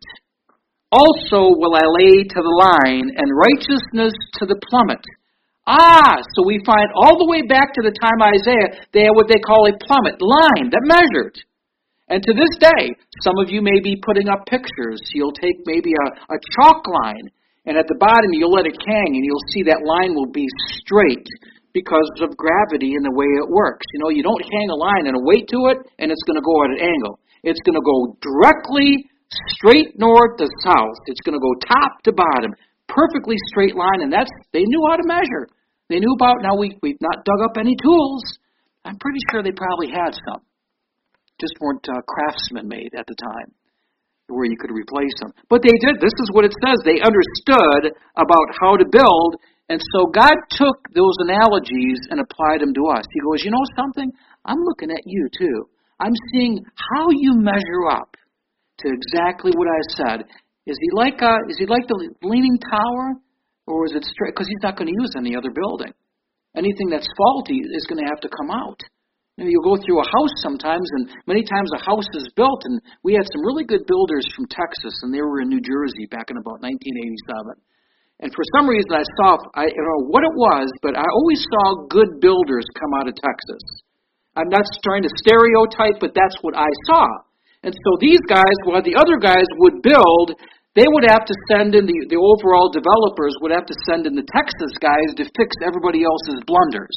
also will I lay to the line, and righteousness to the plummet. So we find all the way back to the time of Isaiah, they had what they call a plummet, line that measured. And to this day, some of you may be putting up pictures. You'll take maybe a chalk line, and at the bottom you'll let it hang, and you'll see that line will be straight because of gravity and the way it works. You know, you don't hang a line and a weight to it, and it's going to go at an angle. It's going to go directly straight north to south. It's going to go top to bottom. Perfectly straight line, and they knew how to measure. They knew about, now we've not dug up any tools. I'm pretty sure they probably had some. Just weren't craftsmen made at the time where you could replace them. But they did. This is what it says. They understood about how to build, and so God took those analogies and applied them to us. He goes, you know something? I'm looking at you too. I'm seeing how you measure up to exactly what I said. Is he like the Leaning Tower, or is it straight? Because he's not going to use any other building. Anything that's faulty is going to have to come out. You know, you'll go through a house sometimes, and many times a house is built, and we had some really good builders from Texas, and they were in New Jersey back in about 1987. And for some reason I don't know what it was, but I always saw good builders come out of Texas. I'm not trying to stereotype, but that's what I saw. And so these guys, while the other guys would build, they would have to send in, the overall developers would have to send in the Texas guys to fix everybody else's blunders.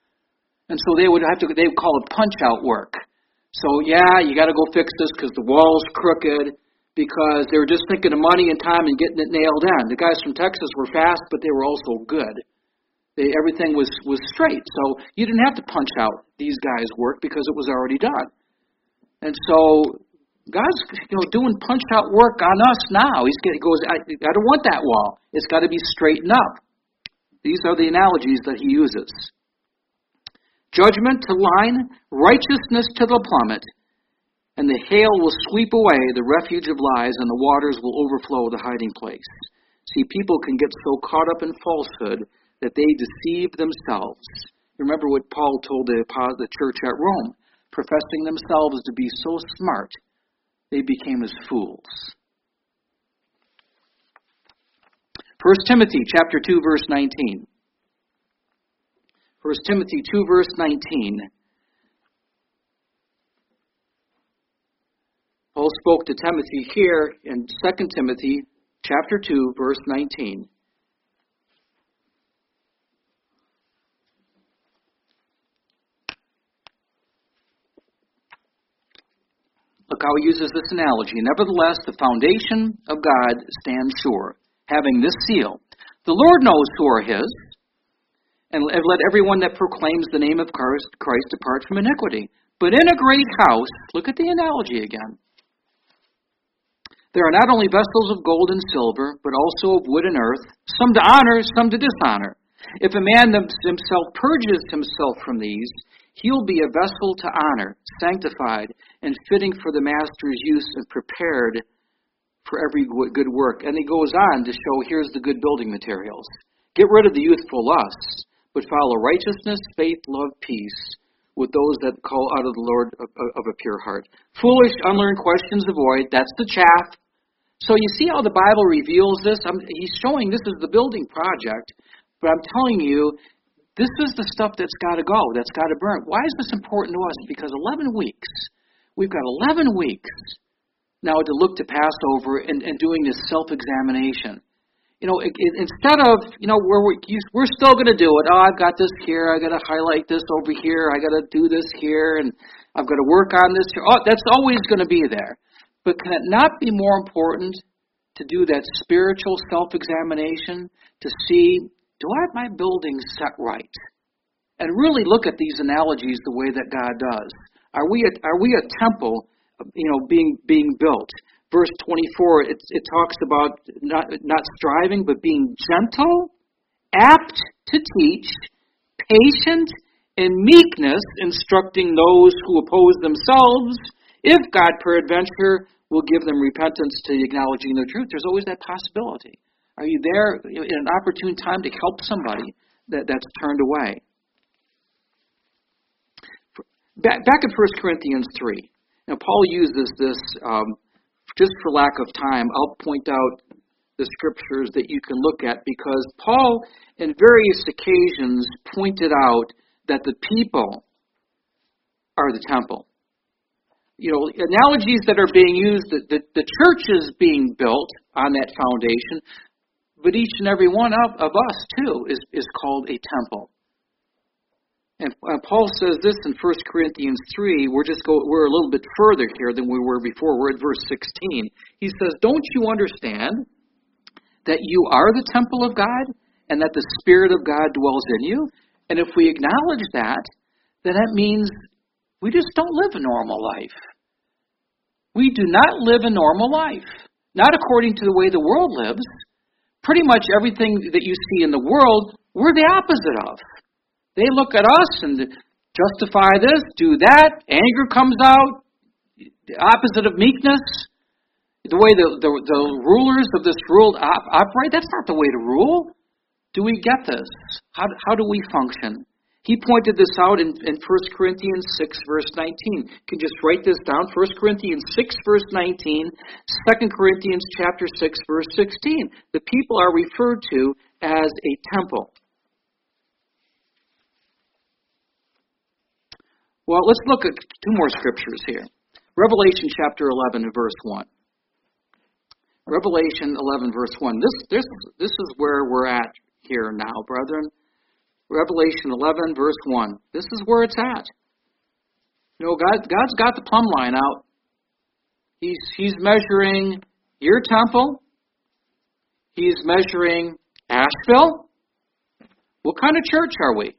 And so they would call it punch-out work. So, yeah, you got to go fix this because the wall's crooked, because they were just thinking of money and time and getting it nailed in. The guys from Texas were fast, but they were also good. Everything was straight. So you didn't have to punch out these guys' work because it was already done. And so God's doing punch-out work on us now. He goes, I don't want that wall. It's got to be straightened up. These are the analogies that he uses. Judgment to line, righteousness to the plummet, and the hail will sweep away the refuge of lies, and the waters will overflow the hiding place. See, people can get so caught up in falsehood that they deceive themselves. Remember what Paul told the church at Rome. Professing themselves to be so smart, they became as fools. 1 Timothy chapter 2, verse 19. 1 Timothy 2, verse 19. Paul spoke to Timothy here in 2 Timothy chapter 2, verse 19. Look how he uses this analogy. Nevertheless, the foundation of God stands sure, having this seal. The Lord knows who are his, and let everyone that proclaims the name of Christ depart from iniquity. But in a great house, look at the analogy again. There are not only vessels of gold and silver, but also of wood and earth, some to honor, some to dishonor. If a man himself purges himself from these, he'll be a vessel to honor, sanctified, and fitting for the master's use and prepared for every good work. And he goes on to show, here's the good building materials. Get rid of the youthful lusts, but follow righteousness, faith, love, peace, with those that call out of the Lord of a pure heart. Foolish, unlearned questions avoid. That's the chaff. So you see how the Bible reveals this? He's showing this is the building project, but I'm telling you, this is the stuff that's got to go, that's got to burn. Why is this important to us? Because 11 weeks, we've got 11 weeks now to look to Passover and doing this self-examination. Instead of, we're still going to do it. Oh, I've got this here. I got to highlight this over here. I got to do this here, and I've got to work on this here. Oh, that's always going to be there. But can it not be more important to do that spiritual self-examination to see, do I have my building set right? And really look at these analogies the way that God does. Are we a temple, being built? Verse 24, it talks about not striving, but being gentle, apt to teach, patient, and meekness, instructing those who oppose themselves, if God peradventure will give them repentance to acknowledging the truth. There's always that possibility. Are you there in an opportune time to help somebody that's turned away? Back in 1 Corinthians 3. Now, Paul uses this, just for lack of time, I'll point out the scriptures that you can look at, because Paul, in various occasions, pointed out that the people are the temple. Analogies that are being used, the church is being built on that foundation, but each and every one of us, too, is called a temple. And Paul says this in 1 Corinthians 3. We're a little bit further here than we were before. We're at verse 16. He says, don't you understand that you are the temple of God and that the Spirit of God dwells in you? And if we acknowledge that, then that means we just don't live a normal life. We do not live a normal life. Not according to the way the world lives. Pretty much everything that you see in the world, we're the opposite of. They look at us and justify this, do that. Anger comes out. The opposite of meekness. The way the rulers of this world operate, that's not the way to rule. Do we get this? How do we function? He pointed this out in 1 Corinthians 6, verse 19. You can just write this down. 1 Corinthians 6, verse 19. 2 Corinthians chapter 6, verse 16. The people are referred to as a temple. Well, let's look at two more scriptures here. Revelation chapter 11 and verse 1. Revelation 11, verse 1. This is where we're at here now, brethren. Revelation 11, verse 1. This is where it's at. God's got the plumb line out. He's measuring your temple. He's measuring Asheville. What kind of church are we?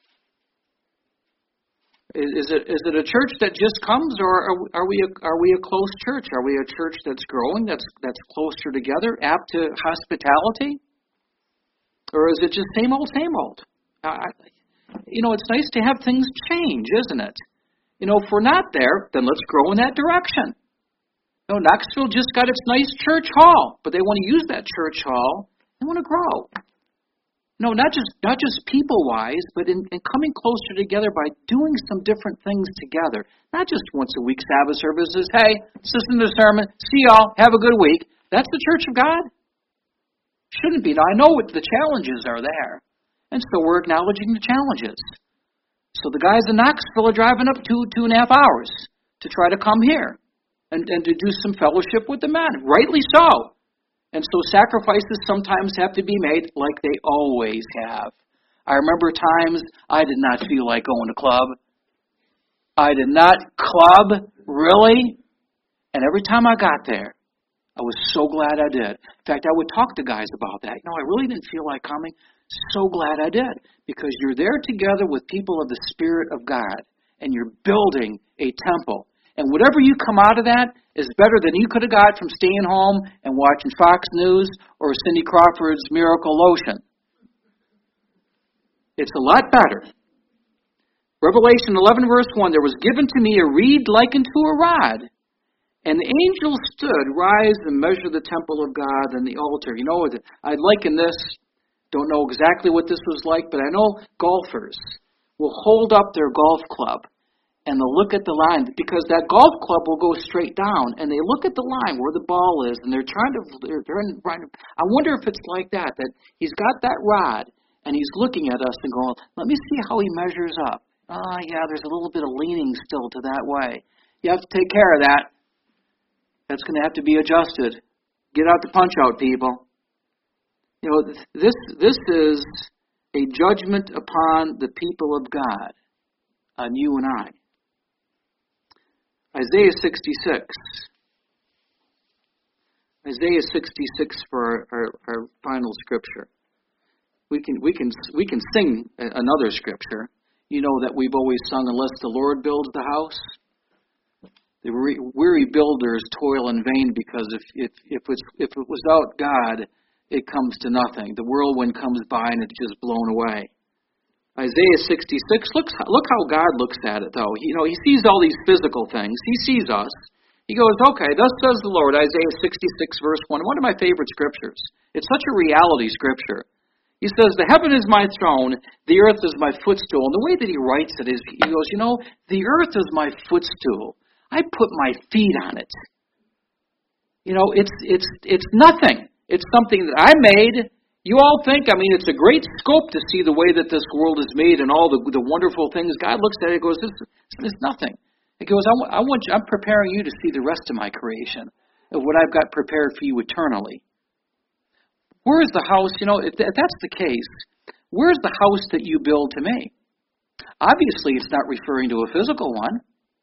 Is it a church that just comes, or are we a close church? Are we a church that's growing, that's closer together, apt to hospitality? Or is it just same old, same old? It's nice to have things change, isn't it? If we're not there, then let's grow in that direction. Knoxville just got its nice church hall, but they want to use that church hall. They want to grow. Not just people-wise, but in coming closer together by doing some different things together. Not just once a week Sabbath services. Hey, listen to the sermon. See y'all. Have a good week. That's the church of God? Shouldn't be. Now, I know what the challenges are there. And so we're acknowledging the challenges. So the guys in Knoxville are driving up 2.5 hours to try to come here and to do some fellowship with the men. Rightly so. And so sacrifices sometimes have to be made like they always have. I remember times I did not feel like going to club. I did not club, really. And every time I got there, I was so glad I did. In fact, I would talk to guys about that. I really didn't feel like coming. So glad I did. Because you're there together with people of the Spirit of God, and you're building a temple. And whatever you come out of that is better than you could have got from staying home and watching Fox News or Cindy Crawford's Miracle Lotion. It's a lot better. Revelation 11, verse 1, there was given to me a reed like unto a rod, and the angel stood, rise and measure the temple of God and the altar. I liken this, don't know exactly what this was like, but I know golfers will hold up their golf club and they'll look at the line, because that golf club will go straight down, and they look at the line where the ball is, and they're I wonder if it's like that he's got that rod, and he's looking at us and going, let me see how he measures up. Yeah, there's a little bit of leaning still to that way. You have to take care of that. That's going to have to be adjusted. Get out the punch-out, people. This is a judgment upon the people of God, on you and I. Isaiah 66. Isaiah 66 for our final scripture. We can sing another scripture. You know that we've always sung, unless the Lord builds the house. The weary builders toil in vain, because if it was without God, it comes to nothing. The whirlwind comes by and it's just blown away. Isaiah 66, look how God looks at it, though. He sees all these physical things. He sees us. He goes, okay, thus says the Lord, Isaiah 66, verse 1, one of my favorite scriptures. It's such a reality scripture. He says, the heaven is my throne, the earth is my footstool. And the way that he writes it is, he goes, the earth is my footstool. I put my feet on it. It's nothing. It's something that I made. You all think, it's a great scope to see the way that this world is made and all the wonderful things. God looks at it and goes, this is nothing. He goes, I'm preparing you to see the rest of my creation, of what I've got prepared for you eternally. Where's the house? If that's the case, where's the house that you build to me? Obviously, it's not referring to a physical one.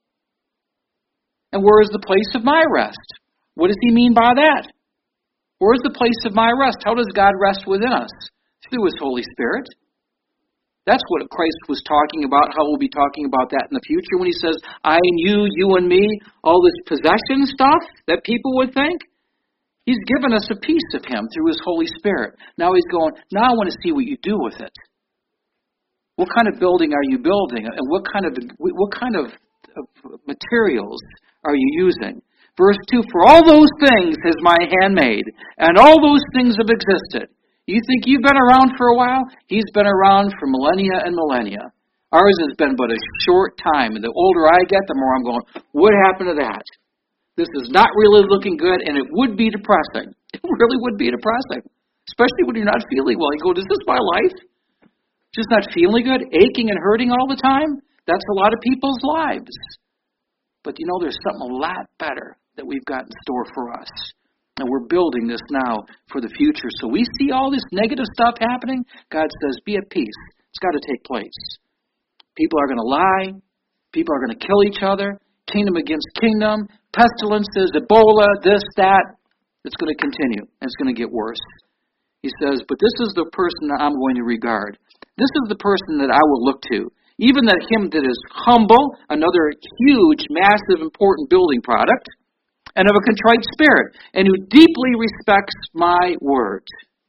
And where is the place of my rest? What does he mean by that? Where is the place of my rest? How does God rest within us? Through his Holy Spirit. That's what Christ was talking about, how we'll be talking about that in the future when he says, I and you and me, all this possession stuff that people would think. He's given us a piece of him through his Holy Spirit. Now he's going, now I want to see what you do with it. What kind of building are you building? And what kind of materials are you using? Verse 2, for all those things has my hand made, and all those things have existed. You think you've been around for a while? He's been around for millennia and millennia. Ours has been but a short time, and the older I get, the more I'm going, what happened to that? This is not really looking good, and it would be depressing. It really would be depressing, especially when you're not feeling well. You go, is this my life? Just not feeling good, aching and hurting all the time? That's a lot of people's lives. But there's something a lot better that we've got in store for us. And we're building this now for the future. So we see all this negative stuff happening. God says, be at peace. It's got to take place. People are going to lie. People are going to kill each other. Kingdom against kingdom. Pestilences, Ebola, this, that. It's going to continue. And it's going to get worse. He says, but this is the person that I'm going to regard. This is the person that I will look to. Even that him that is humble, another huge, massive, important building product, and of a contrite spirit, and who deeply respects my word.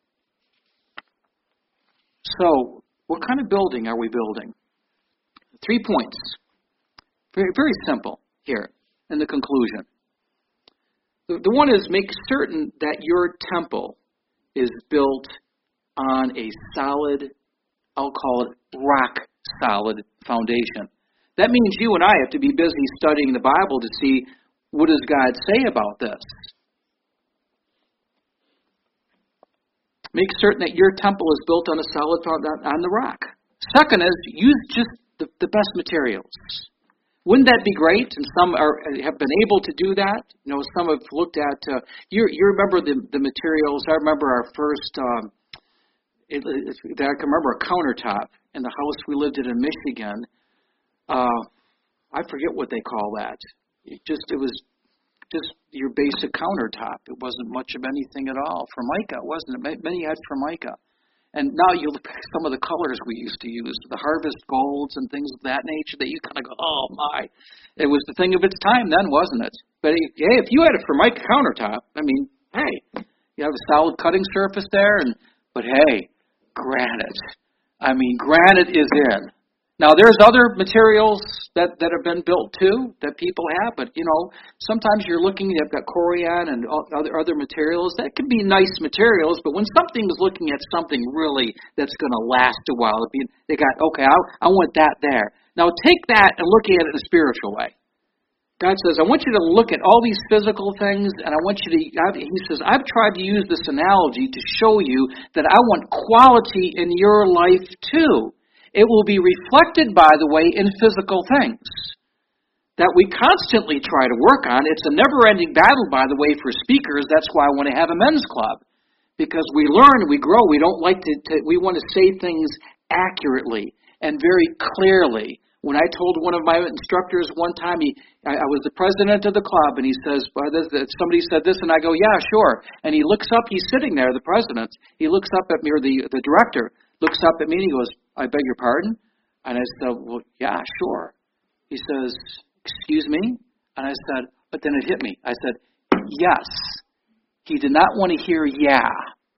So, what kind of building are we building? 3 points. Very, very simple here in the conclusion. The one is, make certain that your temple is built on a solid, I'll call it rock-solid foundation. That means you and I have to be busy studying the Bible to see, what does God say about this? Make certain that your temple is built on a solid foundation, on the rock. Second is, use just the best materials. Wouldn't that be great? And some have been able to do that. Some have looked at, you remember the materials. I remember our first, I can remember a countertop in the house we lived in Michigan. I forget what they call that. It was just your basic countertop. It wasn't much of anything at all. Formica, wasn't it? Many had Formica. And now you look at some of the colors we used to use, the Harvest Golds and things of that nature, that you kind of go, oh my. It was the thing of its time then, wasn't it? But hey, if you had a Formica countertop, I mean, hey, you have a solid cutting surface there, but hey, granite. I mean, granite is in. Now, there's other materials that have been built, too, that people have. But, sometimes you're looking at corian and other materials. That can be nice materials. But when something's looking at something really that's going to last a while, they got, okay, I want that there. Now, take that and look at it in a spiritual way. God says, I want you to look at all these physical things, and I want you to, he says, I've tried to use this analogy to show you that I want quality in your life, too. It will be reflected, by the way, in physical things that we constantly try to work on. It's a never-ending battle, by the way, for speakers. That's why I want to have a men's club, because we learn, we grow. We don't like we want to say things accurately and very clearly. When I told one of my instructors one time, I was the president of the club, and he says, somebody said this, and I go, yeah, sure. And he looks up, he's sitting there, the president. He looks up at me, or the director looks up at me, and he goes, I beg your pardon? And I said, well, yeah, sure. He says, excuse me? And I said, but then it hit me. I said, yes. He did not want to hear yeah.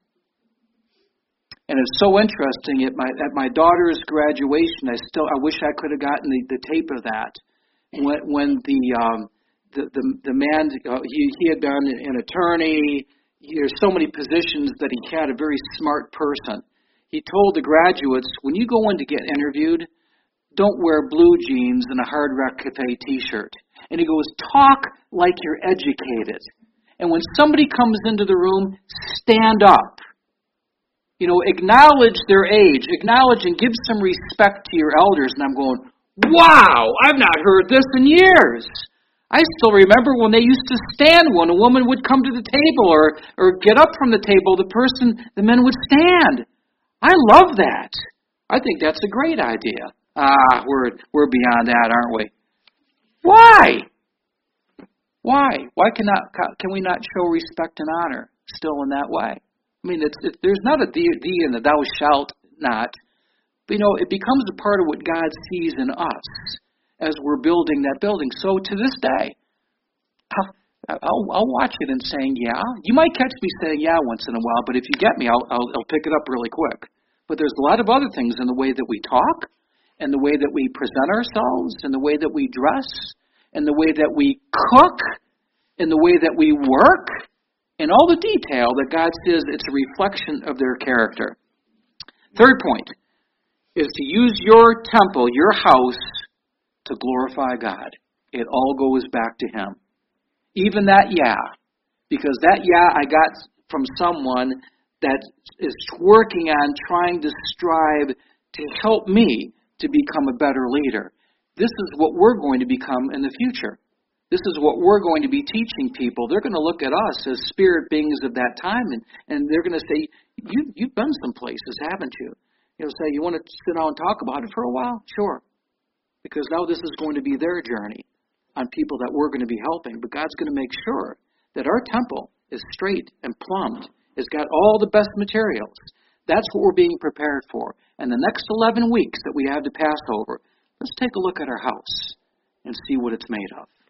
And it's so interesting, at my daughter's graduation, I wish I could have gotten the tape of that. When the man, he had been an attorney, there's so many positions that he had, a very smart person. He told the graduates, when you go in to get interviewed, don't wear blue jeans and a Hard Rock Cafe t-shirt. And he goes, talk like you're educated. And when somebody comes into the room, stand up. Acknowledge their age. Acknowledge and give some respect to your elders. And I'm going, wow, I've not heard this in years. I still remember when they used to stand when a woman would come to the table or get up from the table, the men would stand. I love that. I think that's a great idea. We're beyond that, aren't we? Why? Why can we not show respect and honor still in that way? I mean, there's not a thee in the thou shalt not. But, it becomes a part of what God sees in us as we're building that building. So to this day, I'll watch it and saying, yeah. You might catch me saying yeah once in a while, but if you get me, I'll pick it up really quick. But there's a lot of other things in the way that we talk, and the way that we present ourselves, and the way that we dress, and the way that we cook, and the way that we work, and all the detail that God says it's a reflection of their character. Third point is to use your temple, your house, to glorify God. It all goes back to Him. Even that yeah, because that yeah I got from someone that is working on trying to strive to help me to become a better leader. This is what we're going to become in the future. This is what we're going to be teaching people. They're going to look at us as spirit beings of that time, and they're going to say, you've been some places, haven't you? You'll say, you want to sit down and talk about it for a while? Sure. Because now this is going to be their journey on people that we're going to be helping. But God's going to make sure that our temple is straight and plumbed. It's got all the best materials. That's what we're being prepared for. And the next 11 weeks that we have to pass over, let's take a look at our house and see what it's made of.